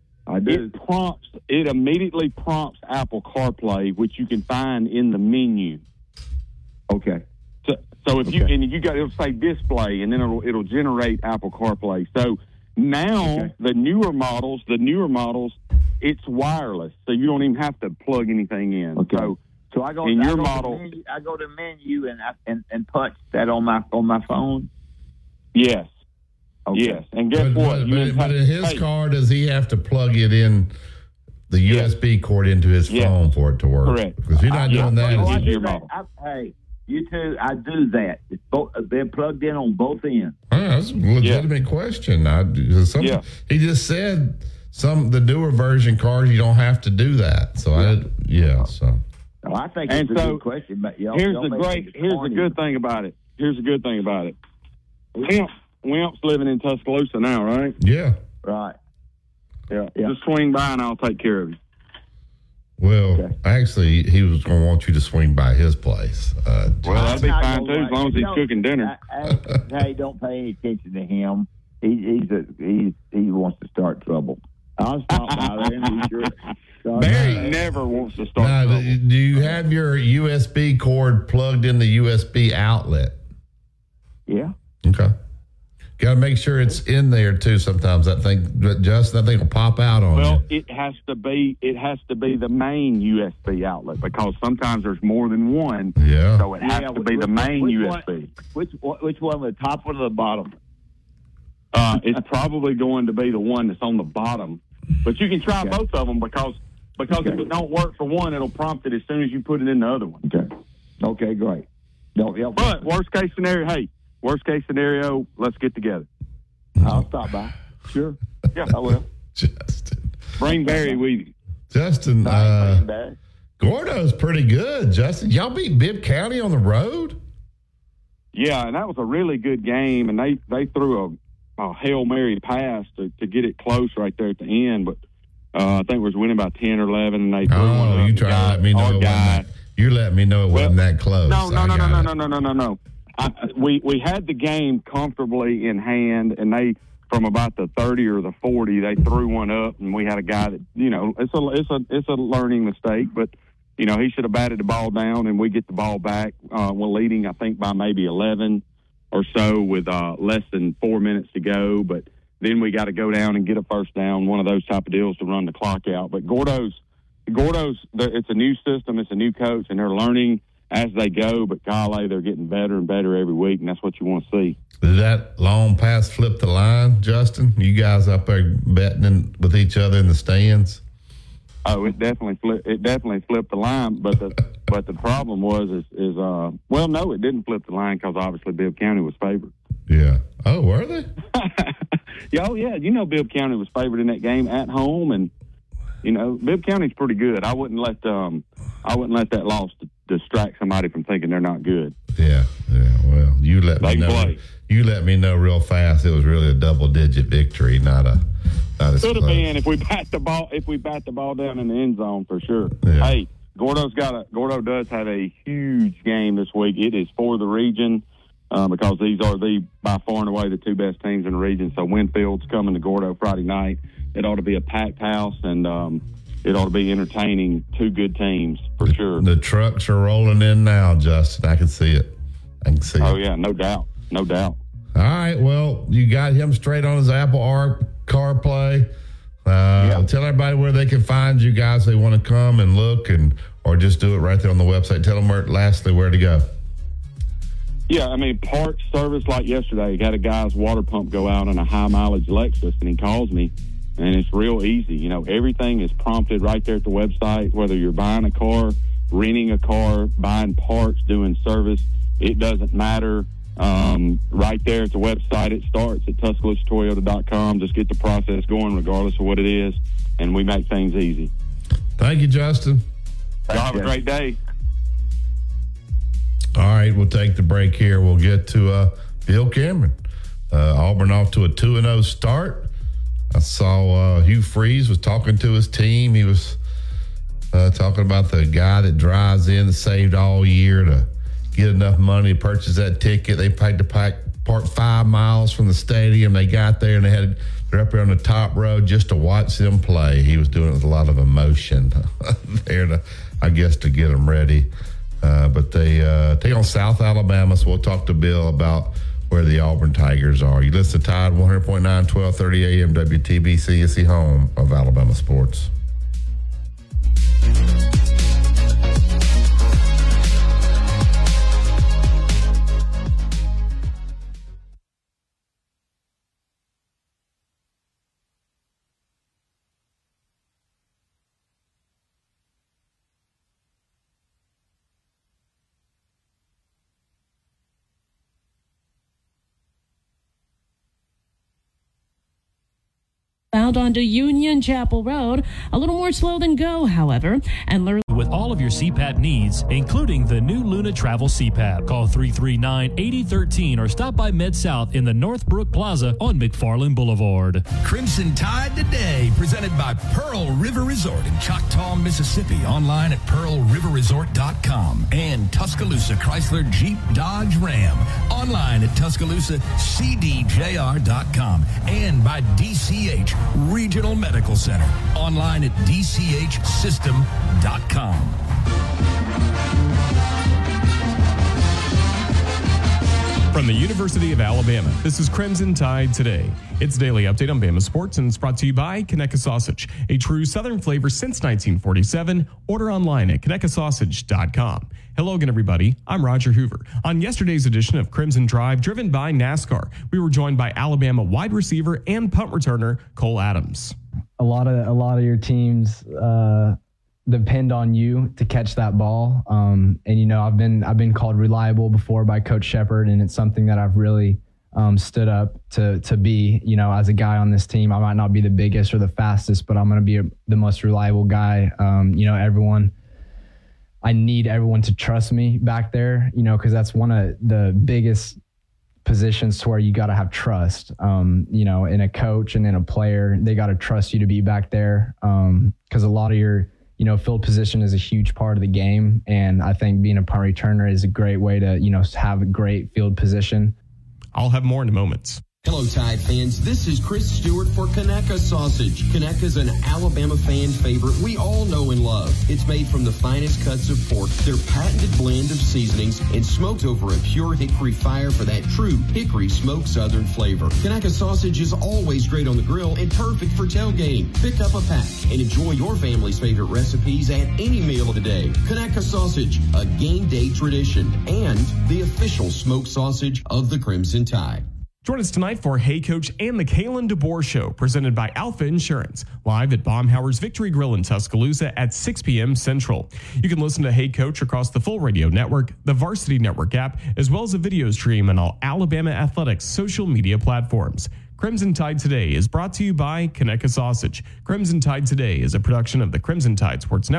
it immediately prompts Apple CarPlay, which you can find in the menu. Okay. So if it'll say display, and then it'll generate Apple CarPlay. So now the newer models, it's wireless, so you don't even have to plug anything in. Okay. So I go to menu and punch that on my phone. Yes. Okay. Yes, and guess what? But in his car, does he have to plug it in, the USB cord into his phone for it to work? Correct. Because if you're not doing that, hey, you two, I do that. It's they're plugged in on both ends. That's a legitimate question. He just said the newer version cars, you don't have to do that. So I think it's a good question. But here's the good thing about it. Wimp's living in Tuscaloosa now, right? Yeah. Right. Yeah. Just swing by and I'll take care of you. Well, actually, he was going to want you to swing by his place. That'd be fine too, as long as he's cooking dinner. Hey, don't pay any attention to him. He wants to start trouble. I'll stop by there and be sure. Barry never wants to start trouble. Do you have your USB cord plugged in the USB outlet? Yeah. Okay. Got to make sure it's in there too. Sometimes that thing will pop out on you. Well, it has to be the main USB outlet, because sometimes there's more than one. Yeah. So it has to be the main USB. Which one, the top one or the bottom? It's probably going to be the one that's on the bottom, but you can try both of them because if it don't work for one, it'll prompt it as soon as you put it in the other one. Okay, great. But worst case scenario, let's get together. I'll stop by. Sure. Yeah, I will. Justin. Bring Barry with you. Justin, Gordo's pretty good, Justin. Y'all beat Bibb County on the road? Yeah, and that was a really good game, and they threw a Hail Mary pass to get it close right there at the end, but I think we was winning by 10 or 11, and they threw one of you trying to let me know you let me know it wasn't that close. No. We had the game comfortably in hand, and they, from about the 30 or the 40, they threw one up, and we had a guy that, it's a learning mistake, but he should have batted the ball down, and we get the ball back. We're leading, I think, by maybe 11 or so with less than 4 minutes to go, but then we got to go down and get a first down, one of those type of deals to run the clock out. But Gordo's, it's a new system, it's a new coach, and they're learning as they go, but golly, they're getting better and better every week, and that's what you want to see. Did that long pass flip the line, Justin? You guys up there betting with each other in the stands? Oh, it definitely flipped the line, but the problem was no, it didn't flip the line because obviously Bibb County was favored. Yeah. Oh, were they? Oh yeah, Bibb County was favored in that game at home, and Bibb County's pretty good. I wouldn't let that loss distract somebody from thinking they're not good. Yeah. Well, you let me know. You let me know real fast. It was really a double-digit victory, not a. Could have been if we bat the ball down in the end zone for sure. Yeah. Hey, Gordo does have a huge game this week. It is for the region. because these are by far and away the two best teams in the region. So Winfield's coming to Gordo Friday night. It ought to be a packed house, and it ought to be entertaining. Two good teams for sure. The trucks are rolling in now, Justin. I can see it. Oh, yeah, no doubt. No doubt. All right, well, you got him straight on his Apple CarPlay. Tell everybody where they can find you guys if they want to come and look, or just do it right there on the website. Tell them lastly where to go. Yeah, I mean, parts service like yesterday. Got a guy's water pump go out on a high-mileage Lexus, and he calls me, and it's real easy. You know, everything is prompted right there at the website, whether you're buying a car, renting a car, buying parts, doing service. It doesn't matter. Right there at the website, it starts at TuscaloosaToyota.com. Just get the process going regardless of what it is, and we make things easy. Thank you, Justin. Y'all have a great day. All right, we'll take the break here. We'll get to Bill Cameron. Auburn off to a 2-0 start. I saw Hugh Freeze was talking to his team. He was talking about the guy that drives in, that saved all year to get enough money to purchase that ticket. They paid to park 5 miles from the stadium. They got there, and they're up there on the top row just to watch them play. He was doing it with a lot of emotion there, to get them ready. But they take on South Alabama, so we'll talk to Bill about where the Auburn Tigers are. You listen to Tide 100.9, 1230 AM WTBC. It's the home of Alabama sports. Bound onto Union Chapel Road, a little more slow than go, however, and learn with all of your CPAP needs, including the new Luna Travel CPAP. Call 339-8013 or stop by Mid-South in the Northbrook Plaza on McFarland Boulevard. Crimson Tide Today, presented by Pearl River Resort in Choctaw, Mississippi. Online at pearlriverresort.com. And Tuscaloosa Chrysler Jeep Dodge Ram. Online at TuscaloosaCDJR.com. And by DCH Regional Medical Center. Online at DCHSystem.com. From the University of Alabama, this is Crimson Tide Today. It's a daily update on Bama sports, and it's brought to you by Conecuh Sausage, a true Southern flavor since 1947. Order online at ConecuhSausage.com. Hello again, everybody. I'm Roger Hoover. On yesterday's edition of Crimson Drive, driven by NASCAR, we were joined by Alabama wide receiver and punt returner Cole Adams. A lot of your teams depend on you to catch that ball. And you know, I've been called reliable before by Coach Shepard, and it's something that I've really stood up to be. You know, as a guy on this team, I might not be the biggest or the fastest, but I'm going to be the most reliable guy. You know, I need everyone to trust me back there, you know, because that's one of the biggest positions to where you got to have trust, you know, in a coach and in a player. They got to trust you to be back there, because a lot of your, you know, field position is a huge part of the game. And I think being a punt returner is a great way to, you know, have a great field position. I'll have more in a moment. Hello, Tide fans. This is Chris Stewart for Conecuh Sausage. Conecuh is an Alabama fan favorite we all know and love. It's made from the finest cuts of pork, their patented blend of seasonings, and smoked over a pure hickory fire for that true hickory smoked southern flavor. Conecuh Sausage is always great on the grill and perfect for tailgating. Pick up a pack and enjoy your family's favorite recipes at any meal of the day. Conecuh Sausage, a game day tradition, and the official smoked sausage of the Crimson Tide. Join us tonight for Hey Coach and the Kalen DeBoer Show, presented by Alpha Insurance, live at Baumhower's Victory Grill in Tuscaloosa at 6 p.m. Central. You can listen to Hey Coach across the full radio network, the Varsity Network app, as well as a video stream on all Alabama Athletics social media platforms. Crimson Tide Today is brought to you by Conecuh Sausage. Crimson Tide Today is a production of the Crimson Tide Sports Network.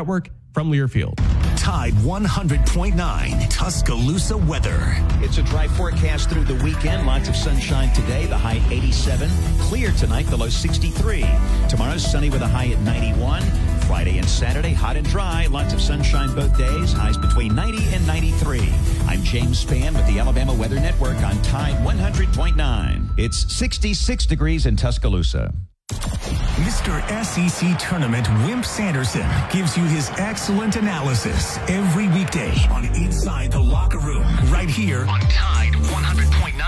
From Learfield. Tide 100.9 Tuscaloosa weather. It's a dry forecast through the weekend. Lots of sunshine today. The high 87. Clear tonight. The low 63. Tomorrow, sunny with a high at 91. Friday and Saturday, hot and dry. Lots of sunshine both days. Highs between 90 and 93. I'm James Spann with the Alabama Weather Network on Tide 100.9. It's 66 degrees in Tuscaloosa. Mr. SEC Tournament Wimp Sanderson gives you his excellent analysis every weekday on Inside the Locker Room, right here on Tide 100.9.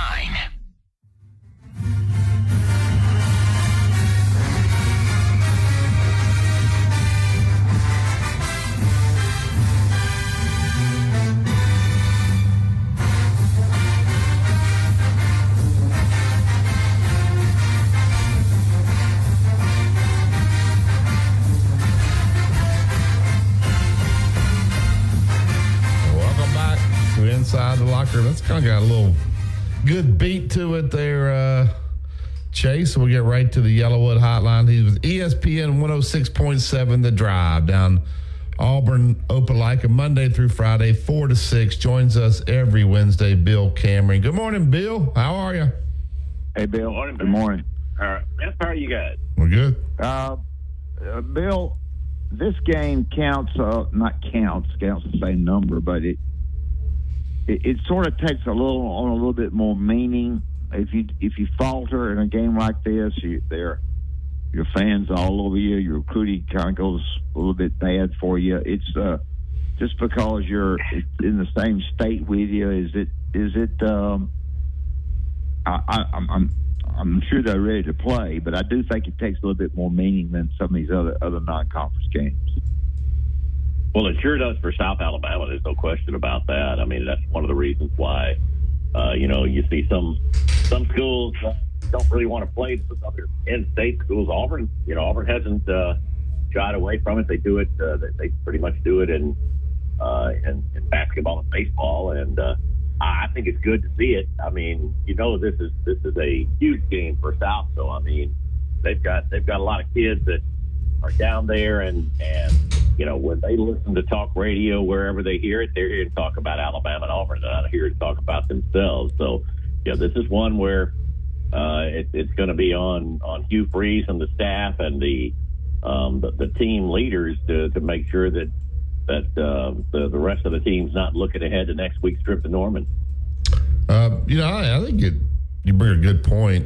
Inside the Locker Room. That's kind of got a little good beat to it there, Chase. So we'll get right to the Yellowwood Hotline. He's with ESPN 106.7 The Drive down Auburn, Opelika, Monday through Friday, 4 to 6. Joins us every Wednesday, Bill Cameron. Good morning, Bill. How are you? Hey, Bill. Morning, Good morning. All right. How are you guys? We're good. Bill, this game counts the same number, but it sort of takes a little bit more meaning. If you falter in a game like this, your fans all over you. Your recruiting kind of goes a little bit bad for you. It's just because you're in the same state with you. I'm sure they're ready to play, but I do think it takes a little bit more meaning than some of these other non-conference games. Well, it sure does for South Alabama. There's no question about that. I mean, that's one of the reasons why, you see some schools don't really want to play with other in-state schools. Auburn hasn't shied away from it. They do it. They pretty much do it in basketball and baseball, and I think it's good to see it. I mean, this is a huge game for South. So I mean, they've got a lot of kids that are down there, and when they listen to talk radio, wherever they hear it, they're here to talk about Alabama and Auburn. They're not here to talk about themselves. So, this is one where it's going to be on Hugh Freeze and the staff and the team leaders to make sure that the rest of the team's not looking ahead to next week's trip to Norman. I think you bring a good point.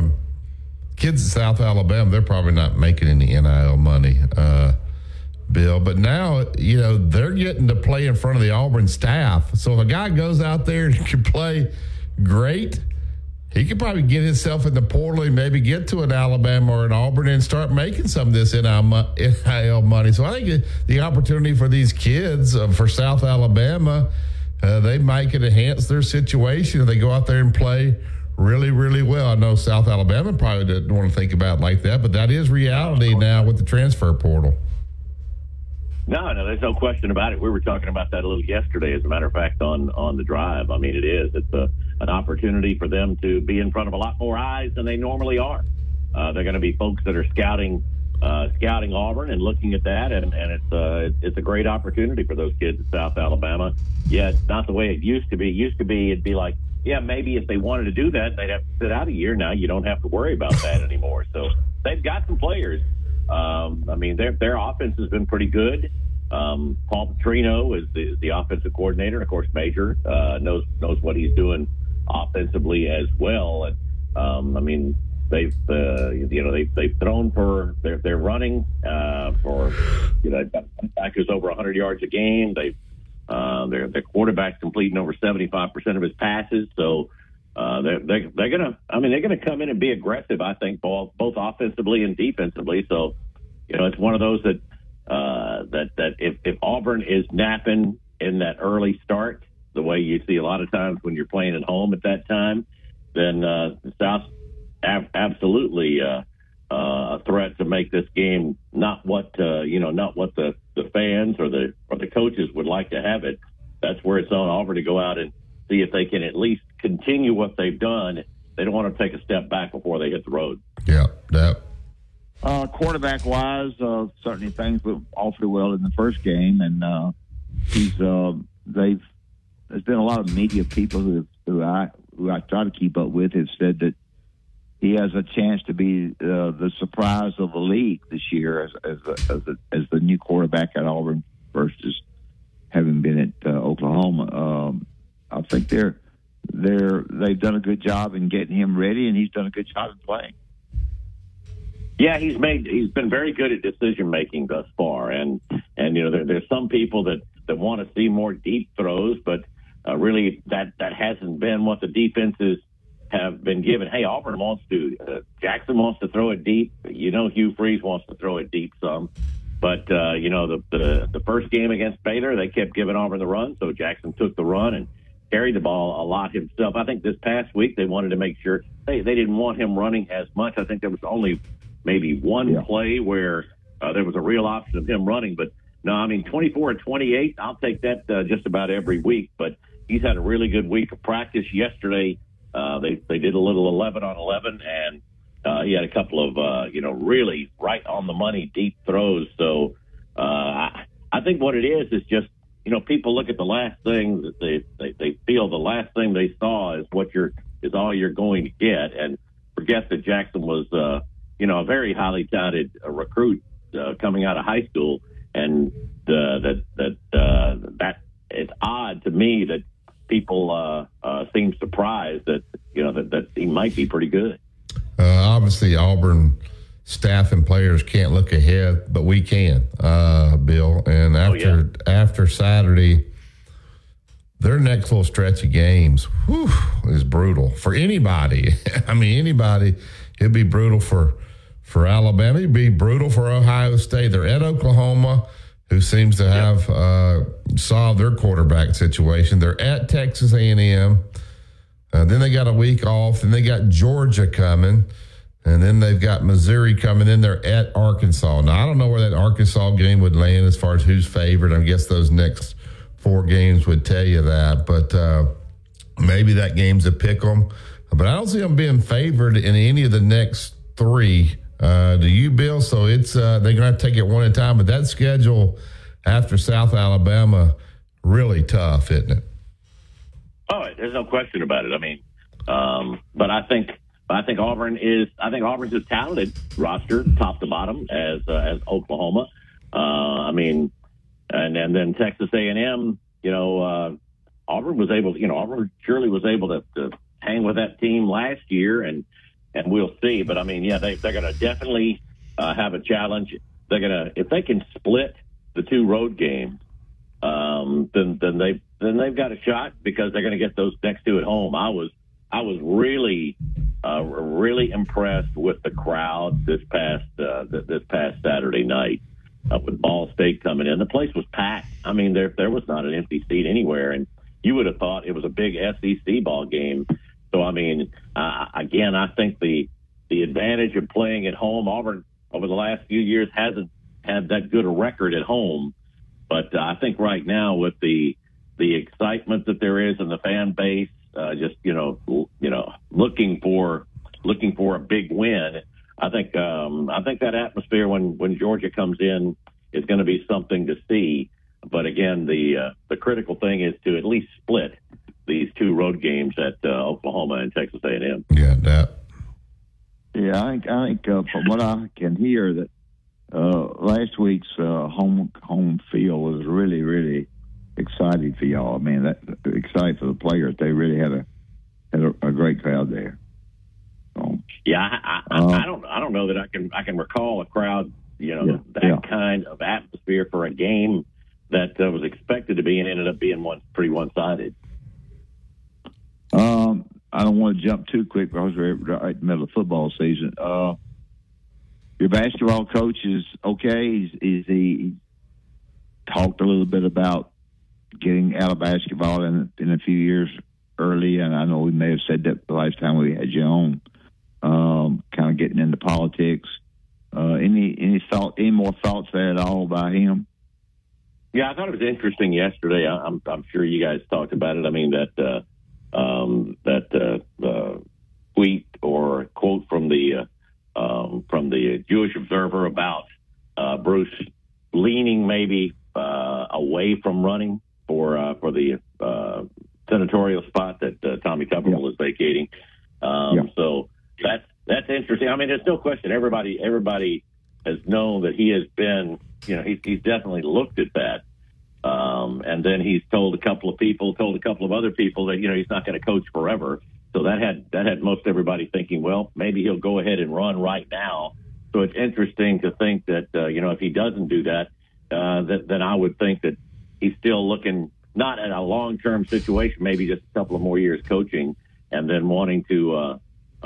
Kids in South Alabama, they're probably not making any NIL money, Bill. But now, they're getting to play in front of the Auburn staff. So if a guy goes out there and can play great, he could probably get himself in the portal and maybe get to an Alabama or an Auburn and start making some of this NIL money. So I think the opportunity for these kids for South Alabama, they might could enhance their situation if they go out there and play really, really well. I know South Alabama probably didn't want to think about it like that, but that is reality now with the transfer portal. No, there's no question about it. We were talking about that a little yesterday, as a matter of fact, on the drive. I mean, it is. It's an opportunity for them to be in front of a lot more eyes than they normally are. They're going to be folks that are scouting Auburn and looking at that, and it's a great opportunity for those kids in South Alabama. Yet not the way it used to be. It used to be it'd be like, yeah, maybe if they wanted to do that, they'd have to sit out a year. Now you don't have to worry about that anymore. So they've got some players. Their offense has been pretty good. Paul Petrino is the offensive coordinator, and of course Major knows what he's doing offensively as well. And they've thrown for they're running for they've got backers over 100 yards a game. Their quarterback's completing over 75% of his passes. So they're gonna come in and be aggressive. I think both offensively and defensively. So it's one of those that if Auburn is napping in that early start, the way you see a lot of times when you're playing at home at that time, then South absolutely a threat to make this game not what the fans or the coaches would like to have it. That's where it's on Auburn to go out and see if they can at least continue what they've done. They don't want to take a step back before they hit the road. Yeah, that. Quarterback-wise, certainly things went awfully well in the first game, and there's been a lot of media people who I try to keep up with have said that he has a chance to be the surprise of the league this year as the new quarterback at Auburn versus having been at Oklahoma. I think they've done a good job in getting him ready, and he's done a good job in playing. Yeah, he's been very good at decision making thus far, and there's some people that want to see more deep throws, but really that hasn't been what the defenses have been given. Hey, Auburn wants to, Jackson wants to throw it deep. Hugh Freeze wants to throw it deep some, but the first game against Baylor, they kept giving Auburn the run, so Jackson took the run and carried the ball a lot himself. I think this past week they wanted to make sure they didn't want him running as much. I think there was only maybe one play where there was a real option of him running. But, no, 24-28, I'll take that just about every week. But he's had a really good week of practice. Yesterday they did a little 11 on 11, and he had a couple of, really right on the money deep throws. So I think what it is just, people look at the last thing that they feel the last thing they saw is all you're going to get, and forget that Jackson was a very highly touted recruit coming out of high school, and that it's odd to me that people seem surprised that he might be pretty good. Obviously, Auburn staff and players can't look ahead, but we can, Bill. And after Saturday, their next little stretch of games is brutal for anybody. Anybody. It'd be brutal for Alabama. It'd be brutal for Ohio State. They're at Oklahoma, who seems to have solved their quarterback situation. They're at Texas A&M. Then they got a week off. Then they got Georgia coming. And then they've got Missouri coming in. They're at Arkansas. Now, I don't know where that Arkansas game would land as far as who's favored. I guess those next 4 games would tell you that. But maybe that game's a pick 'em. But I don't see them being favored in any of the next 3. Do you, Bill? So it's they're going to have to take it one at a time. But that schedule after South Alabama, really tough, isn't it? Oh, there's no question about it. But I think Auburn's a talented roster, top to bottom, as Oklahoma. And then Texas A&M. Auburn surely was able to hang with that team last year, and we'll see. But they're going to definitely have a challenge. They're going to, if they can split the 2 road games, then they've got a shot, because they're going to get those next 2 at home. I was really impressed with the crowd this past Saturday night with Ball State coming in. The place was packed. There was not an empty seat anywhere, and you would have thought it was a big SEC ball game. So again, I think the advantage of playing at home. Auburn over the last few years hasn't had that good a record at home, but I think right now with the excitement that there is in the fan base, looking for a big win. I think that atmosphere when Georgia comes in is going to be something to see. But again, the critical thing is to at least split these 2 road games at Oklahoma and Texas A&M. Yeah, that. Yeah, I think from what I can hear that last week's home field was really, really exciting for y'all. That exciting for the players. They really had a great crowd there. So, I don't know that I can recall a crowd, kind of atmosphere for a game that was expected to be and ended up being pretty one-sided. I don't want to jump too quick because we're right in the middle of football season. Your basketball coach is okay. He talked a little bit about getting out of basketball in a few years early, and I know we may have said that the last time we had you on. Kind of getting into politics. Any more thoughts there at all about him? Yeah, I thought it was interesting yesterday. I'm sure you guys talked about it. That tweet or quote from the from the Jewish Observer about Bruce leaning maybe away from running for the senatorial spot that Tommy Tuberville is vacating. So that's interesting. I mean, there's no question. Everybody has known that he has been, he's definitely looked at that. And then he's told a couple of other people that, he's not going to coach forever. So that had most everybody thinking, well, maybe he'll go ahead and run right now. So it's interesting to think that, if he doesn't do that, then I would think that he's still looking not at a long-term situation, maybe just a couple of more years coaching, and then wanting to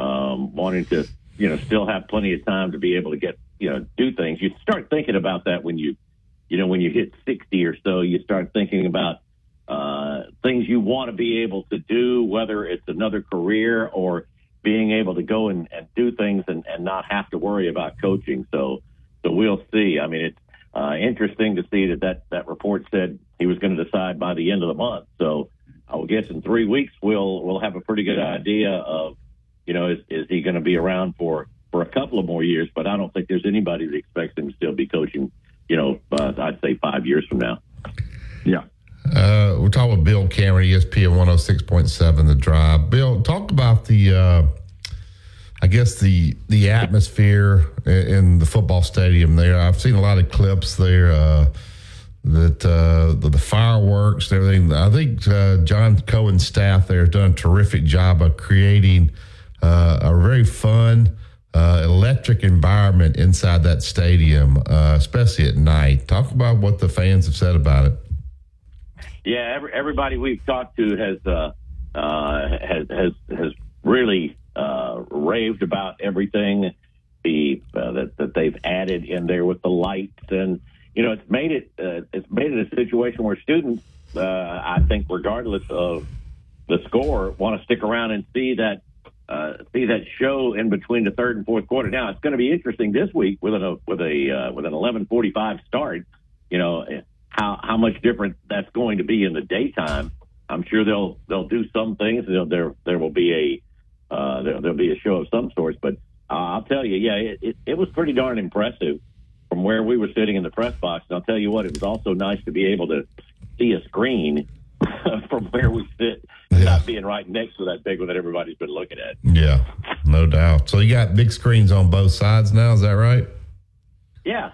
still have plenty of time to be able to get, do things. You start thinking about that when you hit 60 or so, you start thinking about things you want to be able to do, whether it's another career or being able to go and do things and not have to worry about coaching. So we'll see. I mean, it's interesting to see that report said he was going to decide by the end of the month. So I will guess in 3 weeks we'll have a pretty good idea of, is he going to be around for a couple of more years? But I don't think there's anybody that expects him to still be coaching, I'd say 5 years from now. Yeah. We're talking with Bill Cameron, ESPN 106.7 The Drive. Bill, talk about the atmosphere in the football stadium there. I've seen a lot of clips there that the fireworks and everything. I think John Cohen's staff there has done a terrific job of creating a very fun, electric environment inside that stadium, especially at night. Talk about what the fans have said about it. Yeah, everybody we've talked to has really raved about everything that they've added in there with the lights, and it's made it a situation where students, I think, regardless of the score, want to stick around and see that show in between the third and fourth quarter. Now it's going to be interesting this week with an 11:45 start. How much different that's going to be in the daytime. I'm sure they'll do some things. There will be there'll be a show of some sort. But I'll tell you, it was pretty darn impressive from where we were sitting in the press box. And I'll tell you what, it was also nice to be able to see a screen from where we sit, not being right next to that big one that everybody's been looking at. Yeah, no doubt. So you got big screens on both sides now, is that right? Yeah.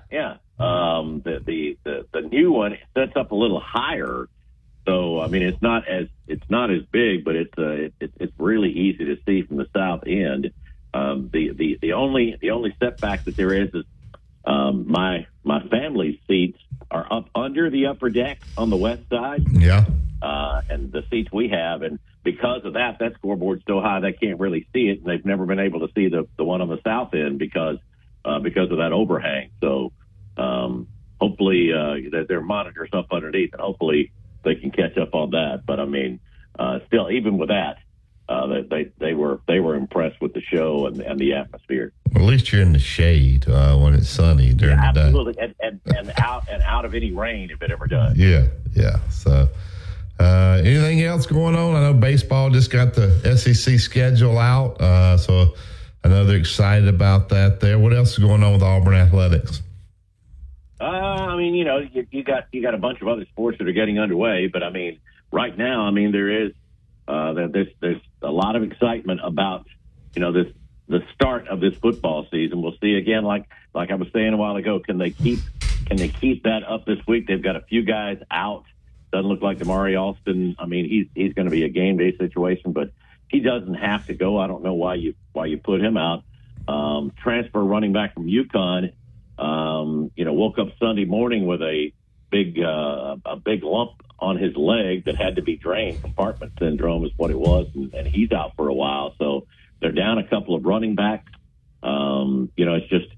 The new one sets up a little higher, so I mean it's not as big, but it's really easy to see from the south end. The only setback that there is my family's seats are up under the upper deck on the west side. Yeah. And the seats we have, and because of that scoreboard's so high they can't really see it, and they've never been able to see the one on the south end because of that overhang. So hopefully that there are monitors up underneath, and hopefully they can catch up on that. But I mean, still, even with that, they were impressed with the show and the atmosphere. Well, at least you're in the shade when it's sunny during the day. Absolutely, and out of any rain if it ever does. Yeah. So, anything else going on? I know baseball just got the SEC schedule out, so I know they're excited about that there. What else is going on with Auburn athletics? I mean, you got a bunch of other sports that are getting underway, but I mean, right now, I mean, there's a lot of excitement about the start of this football season. We'll see again, like I was saying a while ago. Can they keep that up this week? They've got a few guys out. Doesn't look like Damari Alston. I mean, he's going to be a game day situation, but he doesn't have to go. I don't know why you put him out. Transfer running back from UConn. Woke up Sunday morning with a big lump on his leg that had to be drained. Compartment syndrome is what it was, and he's out for a while. So they're down a couple of running backs. It's just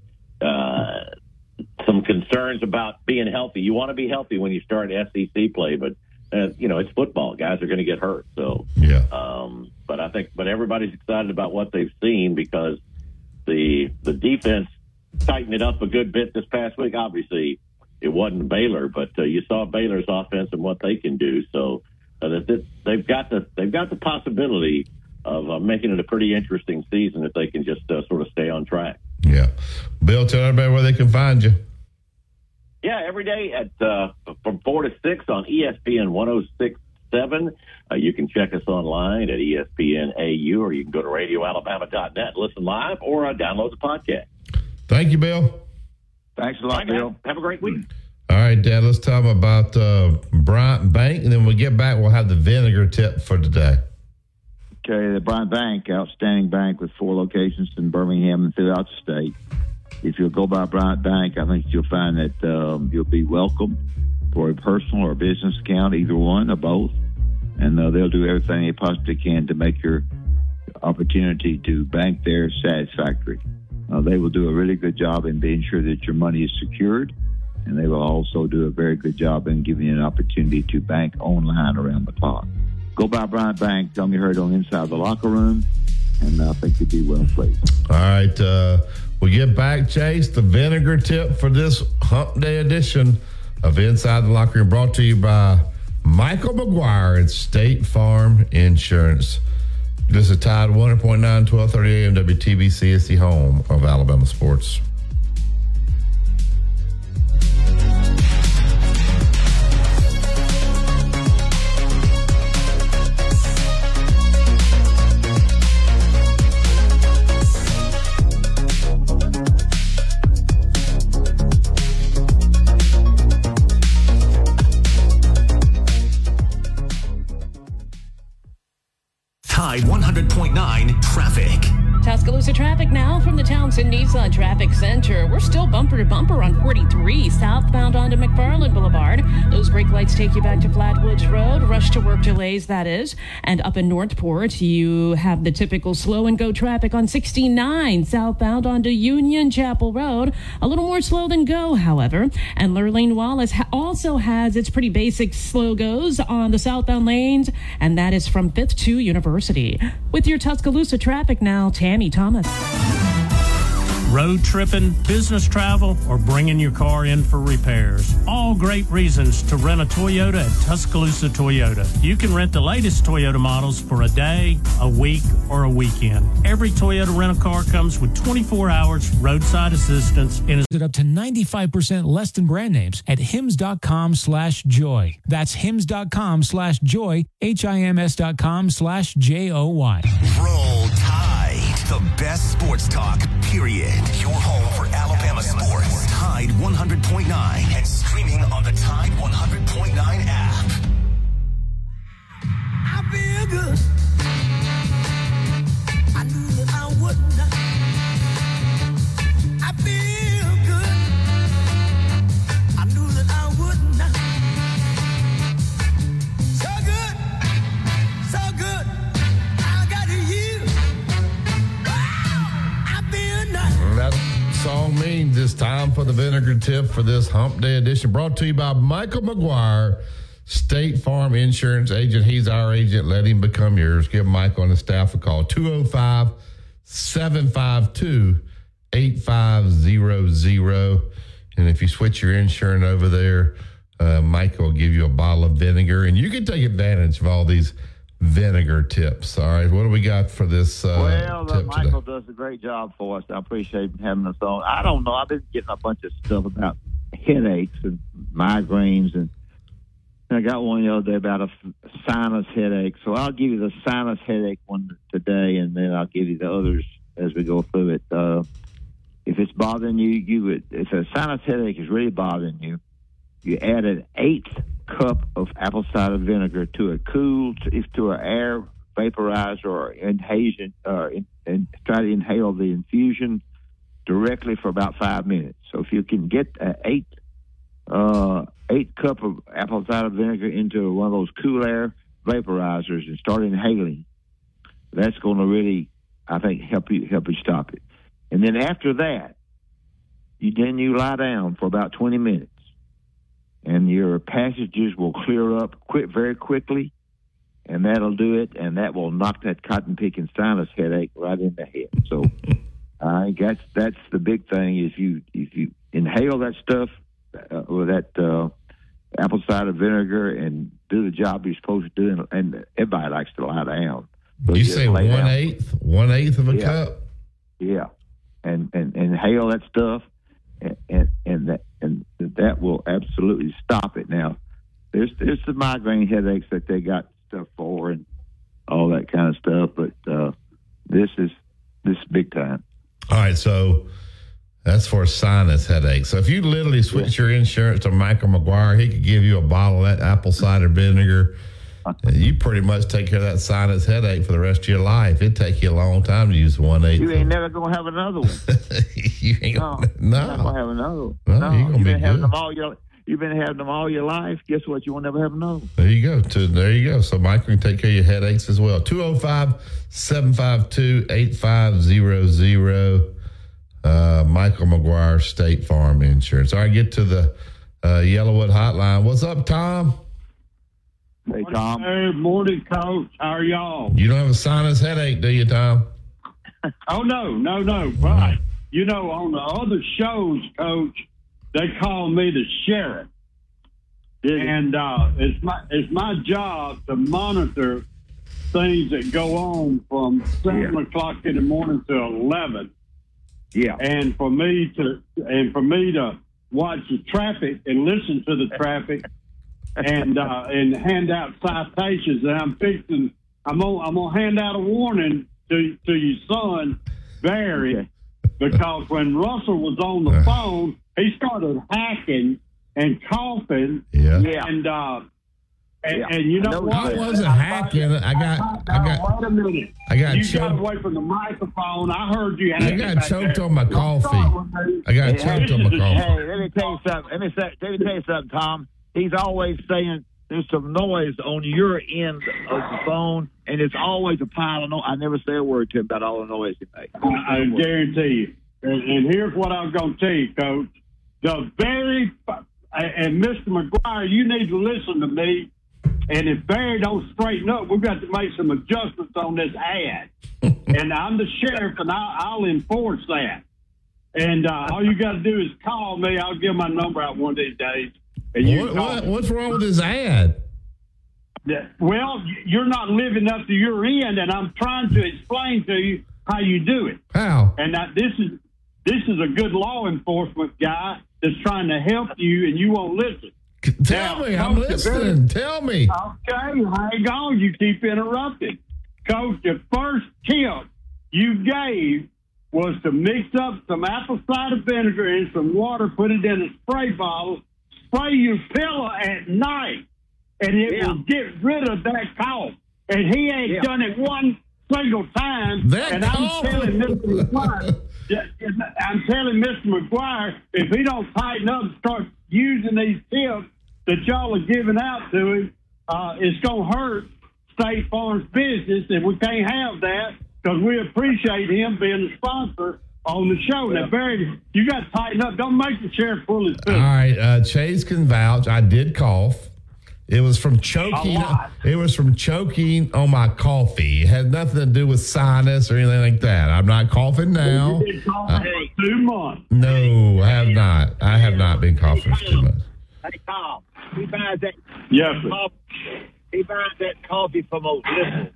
some concerns about being healthy. You want to be healthy when you start SEC play, but it's football. Guys are going to get hurt. So yeah. But everybody's excited about what they've seen because the defense tightened it up a good bit this past week. Obviously, it wasn't Baylor, but you saw Baylor's offense and what they can do. So they've got the possibility of making it a pretty interesting season if they can just sort of stay on track. Yeah. Bill, tell everybody where they can find you. Yeah, every day at from 4 to 6 on ESPN 106.7. You can check us online at ESPN AU, or you can go to radioalabama.net, listen live, or download the podcast. Thank you, Bill. Thanks a lot, Bill. Have a great week. All right, Dad, let's talk about Bryant Bank, and then when we get back, we'll have the vinegar tip for today. Okay, the Bryant Bank, outstanding bank with 4 locations in Birmingham and throughout the state. If you'll go by Bryant Bank, I think you'll find that you'll be welcome for a personal or business account, either one or both. And they'll do everything they possibly can to make your opportunity to bank there satisfactory. They will do a really good job in being sure that your money is secured, and they will also do a very good job in giving you an opportunity to bank online around the clock. Go by Bryant Bank, tell me you heard on Inside the Locker Room, and I think you'll be well pleased. All right, we get back, Chase. The vinegar tip for this Hump Day edition of Inside the Locker Room, brought to you by Michael McGuire at State Farm Insurance. This is Tide 100.9, 1230 AM WTBC. It's the home of Alabama sports. Tide 100.9 traffic. Tuscaloosa traffic now from the Townsend Nissan Traffic Center. We're still bumper to bumper on 43 southbound onto McFarland Boulevard. Those brake lights take you back to Flatwoods Road. Rush to work delays, that is. And up in Northport, you have the typical slow and go traffic on 69 southbound onto Union Chapel Road. A little more slow than go, however. And Lurleen Wallace also has its pretty basic slow goes on the southbound lanes, and that is from 5th to University. With your Tuscaloosa traffic now, Tammy Thomas. Road tripping, business travel, or bringing your car in for repairs. All great reasons to rent a Toyota at Tuscaloosa Toyota. You can rent the latest Toyota models for a day, a week, or a weekend. Every Toyota rental car comes with 24 hours roadside assistance and is up to 95% less than brand names at hims.com/joy. That's hims.com/joy, HIMS.com/JOY. Roll Tide, the best sports talk, period. Your home for Alabama sports. Tide 100.9 and streaming on the Tide 100.9 app. I feel good. I knew that I wouldn't. I feel good. I knew that I wouldn't. So good. So good. I got you. Wow. I feel nice. That song means it's time for the vinegar tip for this Hump Day edition, brought to you by Michael McGuire, State Farm Insurance agent. He's our agent. Let him become yours. Give Michael and the staff a call. 205-752-8500. And if you switch your insurance over there, Michael will give you a bottle of vinegar, and you can take advantage of all these vinegar tips. All right, what do we got for this tip Michael today? does a great job for us. I appreciate having us on. I don't know. I've been getting a bunch of stuff about headaches and migraines, and I got one the other day about a sinus headache. So I'll give you the sinus headache one today, and then I'll give you the others as we go through it. If it's bothering you, if a sinus headache is really bothering you, you add an 1/8 cup of apple cider vinegar to a to an air vaporizer or inhalation, and try to inhale the infusion directly for about 5 minutes. So if you can get an 8 cup of apple cider vinegar into one of those cool air vaporizers and start inhaling, that's going to really, I think, help you stop it. And then after that, you lie down for about 20 minutes. And your passages will clear up very quickly, and that'll do it, and that will knock that cotton picking sinus headache right in the head. So I think that's the big thing. If you inhale that stuff with that apple cider vinegar and do the job you're supposed to do, and everybody likes to lie down. So you say 1/8 of a cup? Yeah. and inhale that stuff, and that will absolutely stop it. Now, there's the migraine headaches that they got stuff for and all that kind of stuff, but this is big time. All right, so that's for sinus headache. So if you literally switch your insurance to Michael McGuire, he could give you a bottle of that apple cider vinegar. You pretty much take care of that sinus headache for the rest of your life. It'd take you a long time to use 1/8. You ain't never gonna have another one. You ain't no, no. You're not gonna have another one. No, No, you're gonna you've be been having good. them all your. You've been having them all your life. Guess what? You will never have another one. There you go. There you go. So Michael can take care of your headaches as well. 205-752-8500. Michael McGuire, State Farm Insurance. All right, get to the Yellowwood Hotline. What's up, Tom? Hey, Tom. Hey, morning, Coach. How are y'all? You don't have a sinus headache, do you, Tom? Oh, no. Right. You know, on the other shows, Coach, they call me the sheriff. And it's my job to monitor things that go on from 7 o'clock in the morning to 11. Yeah. And for me to watch the traffic and listen to the traffic and hand out citations. And I'm gonna hand out a warning to your son, Barry, because when Russell was on the phone, he started hacking and coughing. Yeah. And you know what? I wasn't hacking. I got. Wait a minute. I got You choked. got away from the microphone. I heard you. I got choked on my coffee. I got choked on my coffee. Hey, let me tell you something. Let me tell you something, Tom. He's always saying there's some noise on your end of the phone, and it's always a pile of noise. I never say a word to him about all the noise he makes. I guarantee you. And here's what I'm going to tell you, Coach. And Mr. McGuire, you need to listen to me. And if Barry don't straighten up, we've got to make some adjustments on this ad. And I'm the sheriff, and I'll enforce that. And all you got to do is call me. I'll give my number out one of these days. And What's wrong with this ad? Well, you're not living up to your end, and I'm trying to explain to you how you do it. How? And this is a good law enforcement guy that's trying to help you, and you won't listen. Tell me, I'm listening. Tell me. Okay, hang on. You keep interrupting. Coach, the first tip you gave was to mix up some apple cider vinegar and some water, put it in a spray bottle, spray your pillow at night, and it will get rid of that cough. And he ain't done it one single time. I'm telling Mr. McGuire, if he don't tighten up and start using these tips that y'all are giving out to him, it's going to hurt State Farm's business, and we can't have that because we appreciate him being a sponsor on the show. Now, Barry, you got to tighten up. Don't make the sheriff pull his foot. All right, Chase can vouch. I did cough. It was from choking. It was from choking on my coffee. It had nothing to do with sinus or anything like that. I'm not coughing now. You've been coughing for 2 months. No, I have not. I have not been coughing for 2 months. Hey, Tom, he buys that. Yes, he buys that coffee from those liberals.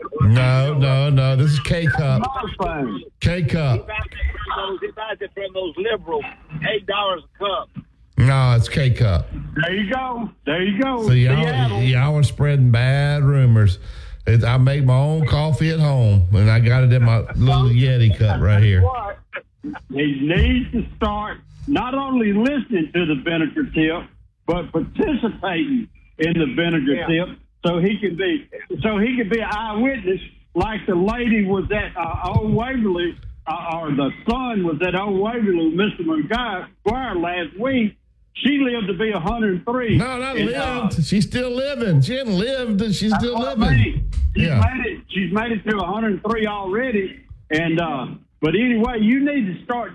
No. This is K-Cup. K-Cup. He buys it from those liberals, $8 a cup. No, it's K-Cup. There you go. So y'all are spreading bad rumors. I make my own coffee at home, and I got it in my little Yeti cup right here. He needs to start not only listening to the vinegar tip, but participating in the vinegar tip, so he can be an eyewitness, like the lady was at Old Waverly, or the son was at Old Waverly with Mr. McGuire last week. She lived to be 103. No, not lived. She's still living. She hadn't lived. She's still living. She's made it to 103 already. And but anyway, you need to start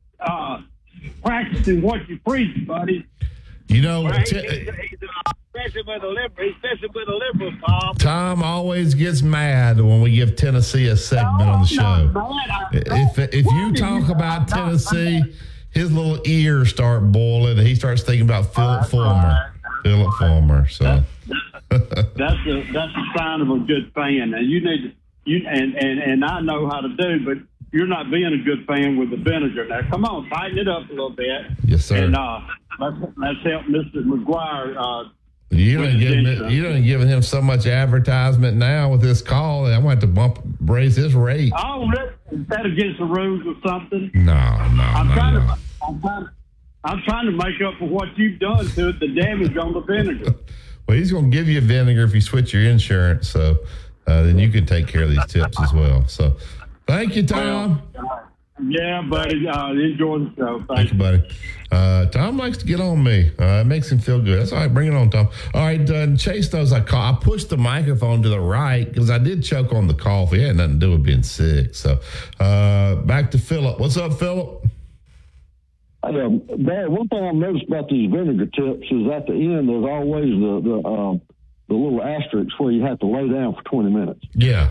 practicing what you preach, buddy. You know, Especially with the liberals, Tom. Tom always gets mad when we give Tennessee a segment on the show. If you talk about Tennessee, his little ears start boiling, and he starts thinking about Philip Fulmer. So that's a sign of a good fan. And you need to, and I know how to do, but you're not being a good fan with the vinegar. Now, come on, tighten it up a little bit. Yes, sir. And let's help Mr. McGuire. You done giving him so much advertisement now with this call. I'm going to have to raise his rate. Oh, is that against the rules or something? No. I'm trying to make up for what you've done to it, the damage on the vinegar. Well, he's going to give you vinegar if you switch your insurance, so then you can take care of these tips as well. So, thank you, Tom. Yeah, buddy. Enjoy the show. Thank you, buddy. Tom likes to get on me. It makes him feel good. That's all right. Bring it on, Tom. All right, Chase knows I pushed the microphone to the right because I did choke on the coffee. It had nothing to do with being sick. So, back to Philip. What's up, Philip? Barry, one thing I've noticed about these vinegar tips is at the end there's always the little asterisk where you have to lay down for 20 minutes. Yeah.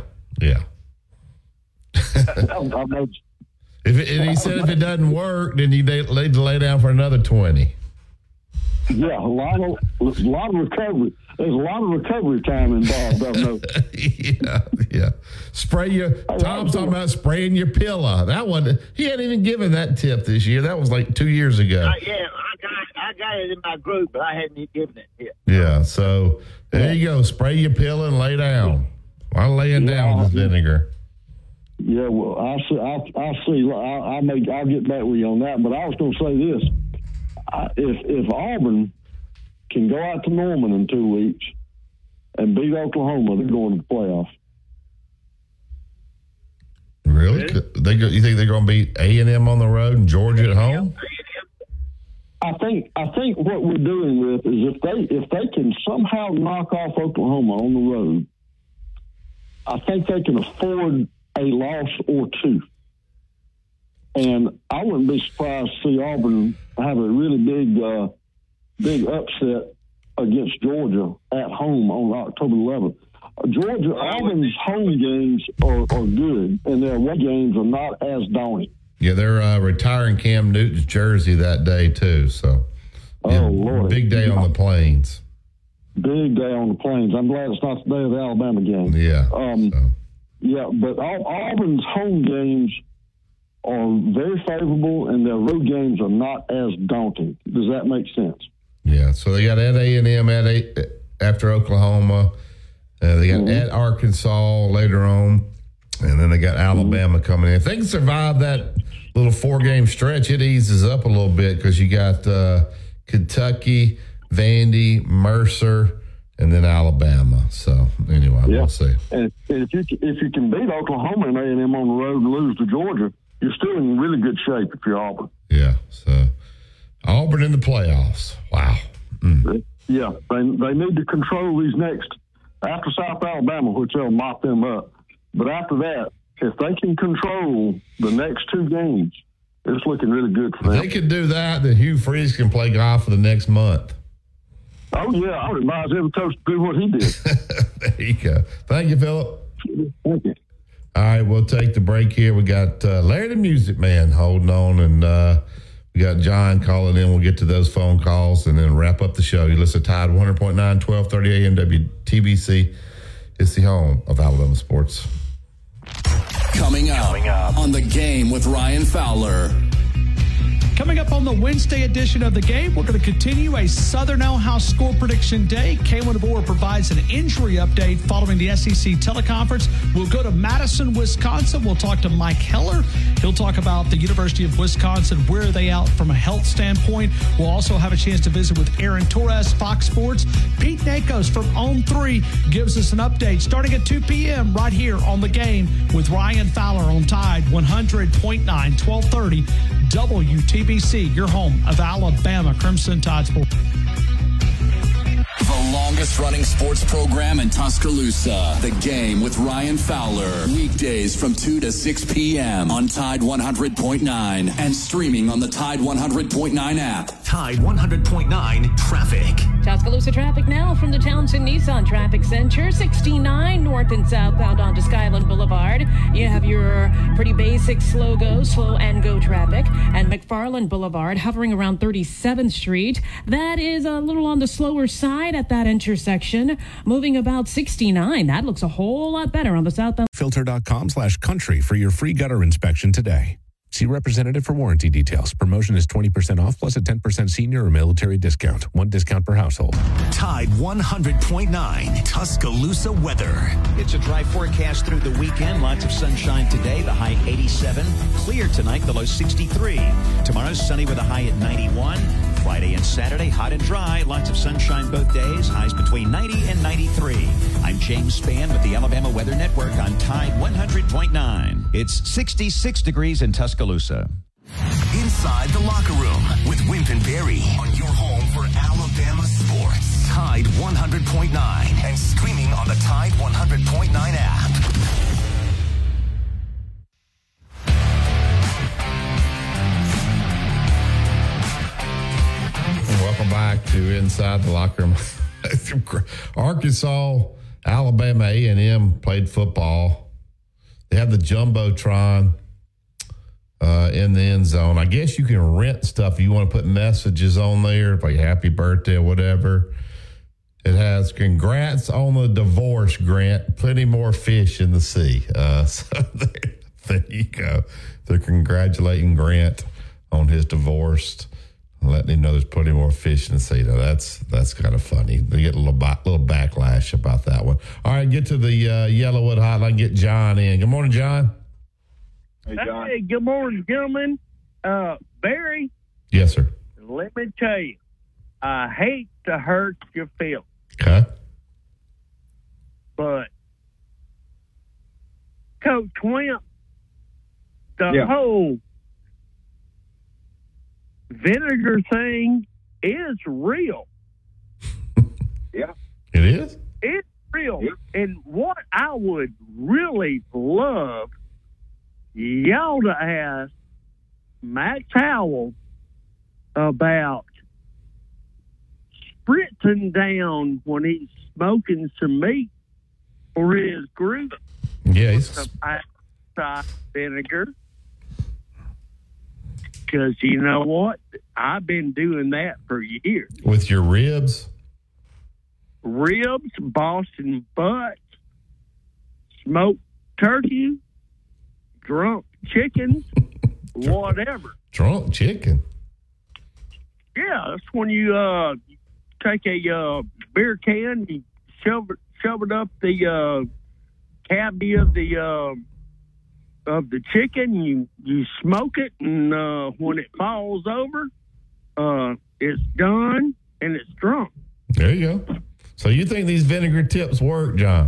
I've noticed. And he said if it doesn't work, then you need to lay down for another 20. Yeah, a lot of recovery. There's a lot of recovery time involved, I've noticed. Yeah. Tom's talking about spraying your pillow. That one, he hadn't even given that tip this year. That was like 2 years ago. I got it in my group, but I hadn't even given it yet. Yeah, so there you go. Spray your pillow and lay down. While laying down with this vinegar. Yeah, well, I'll get back with you on that. But I was going to say this: if Auburn can go out to Norman in 2 weeks and beat Oklahoma, they're going to the playoffs. Really? You think they're going to beat A&M on the road and Georgia at home? I think what we're dealing with is if they can somehow knock off Oklahoma on the road, I think they can afford a loss or two. And I wouldn't be surprised to see Auburn have a really big upset against Georgia at home on October 11th. Auburn's home games are good, and their away games are not as daunting. Yeah, they're retiring Cam Newton's jersey that day, too. So, Lord. Big day on the Plains. Big day on the Plains. I'm glad it's not the day of the Alabama game. Yeah. Yeah, but Auburn's home games are very favorable, and their road games are not as daunting. Does that make sense? Yeah, so they got at A&M after Oklahoma. They got at Arkansas later on, and then they got Alabama coming in. If they can survive that little 4-game stretch, it eases up a little bit because you got Kentucky, Vandy, Mercer, and then Alabama. So anyway, we'll see. And if you can beat Oklahoma and A&M on the road and lose to Georgia, you're still in really good shape if you're Auburn. Yeah. So Auburn in the playoffs. Wow. Yeah, they need to control these next after South Alabama, which they'll mop them up. But after that, if they can control the next 2 games, it's looking really good for them. If they can do that, then Hugh Freeze can play golf for the next month. Oh, yeah. I would advise every coach to do what he did. There you go. Thank you, Philip. Thank you. All right, we'll take the break here. We got Larry the Music Man holding on, and we got John calling in. We'll get to those phone calls and then wrap up the show. You listen to Tide 100.9, 1230 AM WTBC. It's the home of Alabama sports. Coming up on The Game with Ryan Fowler. Coming up on the Wednesday edition of The Game, we're going to continue a Southern Ohio score prediction day. Kalen DeBoer provides an injury update following the SEC teleconference. We'll go to Madison, Wisconsin. We'll talk to Mike Heller. He'll talk about the University of Wisconsin. Where are they out from a health standpoint? We'll also have a chance to visit with Aaron Torres, Fox Sports. Pete Nakos from On 3 gives us an update starting at 2 p.m. right here on The Game with Ryan Fowler on Tide 100.9, 1230 WTBC, your home of Alabama Crimson Tide Sports. The longest running sports program in Tuscaloosa. The Game with Ryan Fowler. Weekdays from 2 to 6 p.m. on Tide 100.9 and streaming on the Tide 100.9 app. Tide 100.9 traffic. Tuscaloosa traffic now from the Townsend Nissan Traffic Center. 69 north and southbound onto Skyland Boulevard. You have your pretty basic slow and go traffic. And McFarland Boulevard hovering around 37th Street. That is a little on the slower side at that entrance intersection. Moving about 69. That looks a whole lot better on the southbound. Filter.com/country for your free gutter inspection today. See representative for warranty details. Promotion is 20% off plus a 10% senior or military discount. One discount per household. Tide 100.9 Tuscaloosa weather. It's a dry forecast through the weekend. Lots of sunshine today. The high 87. Clear tonight. The low 63. Tomorrow sunny with a high at 91. Friday and Saturday hot and dry. Lots of sunshine both days. Highs between 90 and 93. I'm James Spann with the Alabama Weather Network on Tide 100.9. It's 66 degrees in Tuscaloosa. Inside the Locker Room with Wimp and Barry on your home for Alabama sports. Tide 100.9 and streaming on the Tide 100.9 app. Welcome back to Inside the Locker Room. Arkansas, Alabama A&M played football. They have the Jumbotron in the end zone. I guess you can rent stuff. You want to put messages on there, like happy birthday or whatever. It has congrats on the divorce, Grant. Plenty more fish in the sea. So there you go. They're congratulating Grant on his divorce. Letting him know there's plenty more fish in the sea. Now, that's kind of funny. They get a little backlash about that one. All right, get to the Yellowwood hotline. Get John in. Good morning, John. Hey, John. Hey, good morning, gentlemen. Barry. Yes, sir. Let me tell you, I hate to hurt your feelings. Okay. But Coach Wimp, the whole vinegar thing is real. Yeah. It is? It's real. Yeah. And what I would really love y'all to ask Max Howell about spritzing down when he's smoking some meat for his group. Yeah, he's outside vinegar. Because you know what? I've been doing that for years. With your ribs? Ribs, Boston butts, smoked turkey, drunk chicken, whatever. Drunk chicken? Yeah, that's when you take a beer can, you shove it up the cavity of the chicken, you smoke it, and when it falls over, it's done and it's drunk. There you go. So you think these vinegar tips work, John?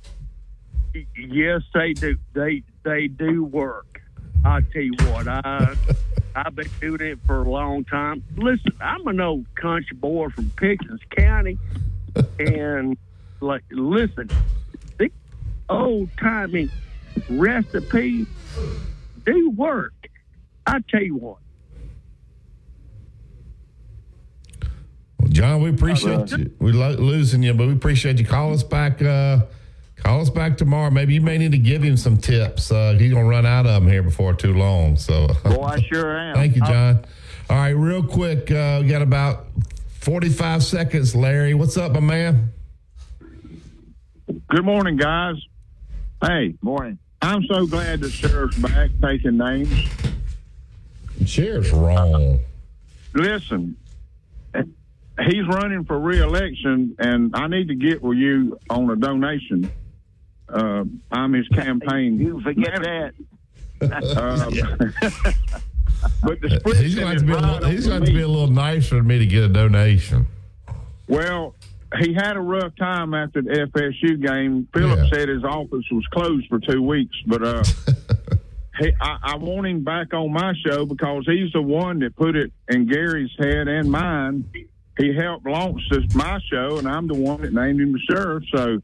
Yes, they do. They do work. I tell you what, I've been doing it for a long time. Listen, I'm an old country boy from Pickens County, and listen, these old timey recipes do work. I tell you what. Well, John, we appreciate you. We're losing you, but we appreciate you. Call us back. Call us back tomorrow. Maybe you may need to give him some tips. He's gonna run out of them here before too long. So, well, I sure am. Thank you, John. All right, real quick. We got about 45 seconds. Larry, what's up, my man? Good morning, guys. Hey, morning. I'm so glad the sheriff's back taking names. The sheriff's wrong. Listen, he's running for re-election, and I need to get with you on a donation. I'm his campaign. You forget that. But the spread he's going to have to be a little nicer than me to get a donation. Well, he had a rough time after the FSU game. Philip said his office was closed for 2 weeks, but I want him back on my show because he's the one that put it in Gary's head and mine. He helped launch my show, and I'm the one that named him the sheriff. So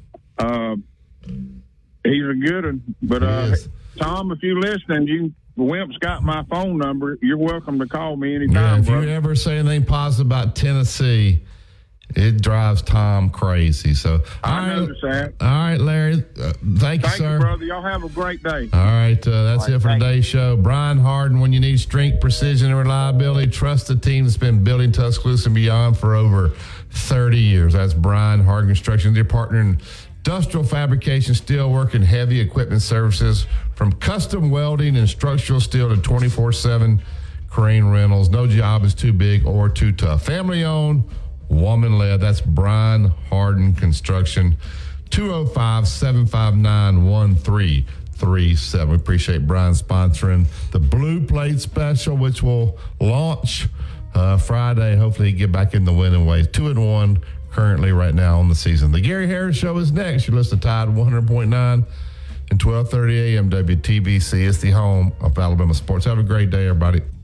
he's a good one. But Tom, if you're listening, Wimp's got my phone number. You're welcome to call me anytime. Yeah, if you ever say anything positive about Tennessee, It drives Tom crazy. So I noticed that. All right, Larry. Thank you, sir. Brother. Y'all have a great day. All right, that's it for today's show. Brian Harden, when you need strength, precision, and reliability, trust the team that's been building Tuscaloosa and beyond for over 30 years. That's Brian Harden Construction, their partner in industrial fabrication, steel work, and heavy equipment services, from custom welding and structural steel to 24/7 crane rentals. No job is too big or too tough. Family owned, woman led. That's Brian Harden Construction. 205-759-1337. We appreciate Brian sponsoring the Blue Plate Special, which will launch Friday. Hopefully, get back in the winning ways. 2-1 currently right now on the season. The Gary Harris Show is next. You listen to Tide 100.9 and 12:30 a.m. WTBC. It's the home of Alabama sports. Have a great day, everybody.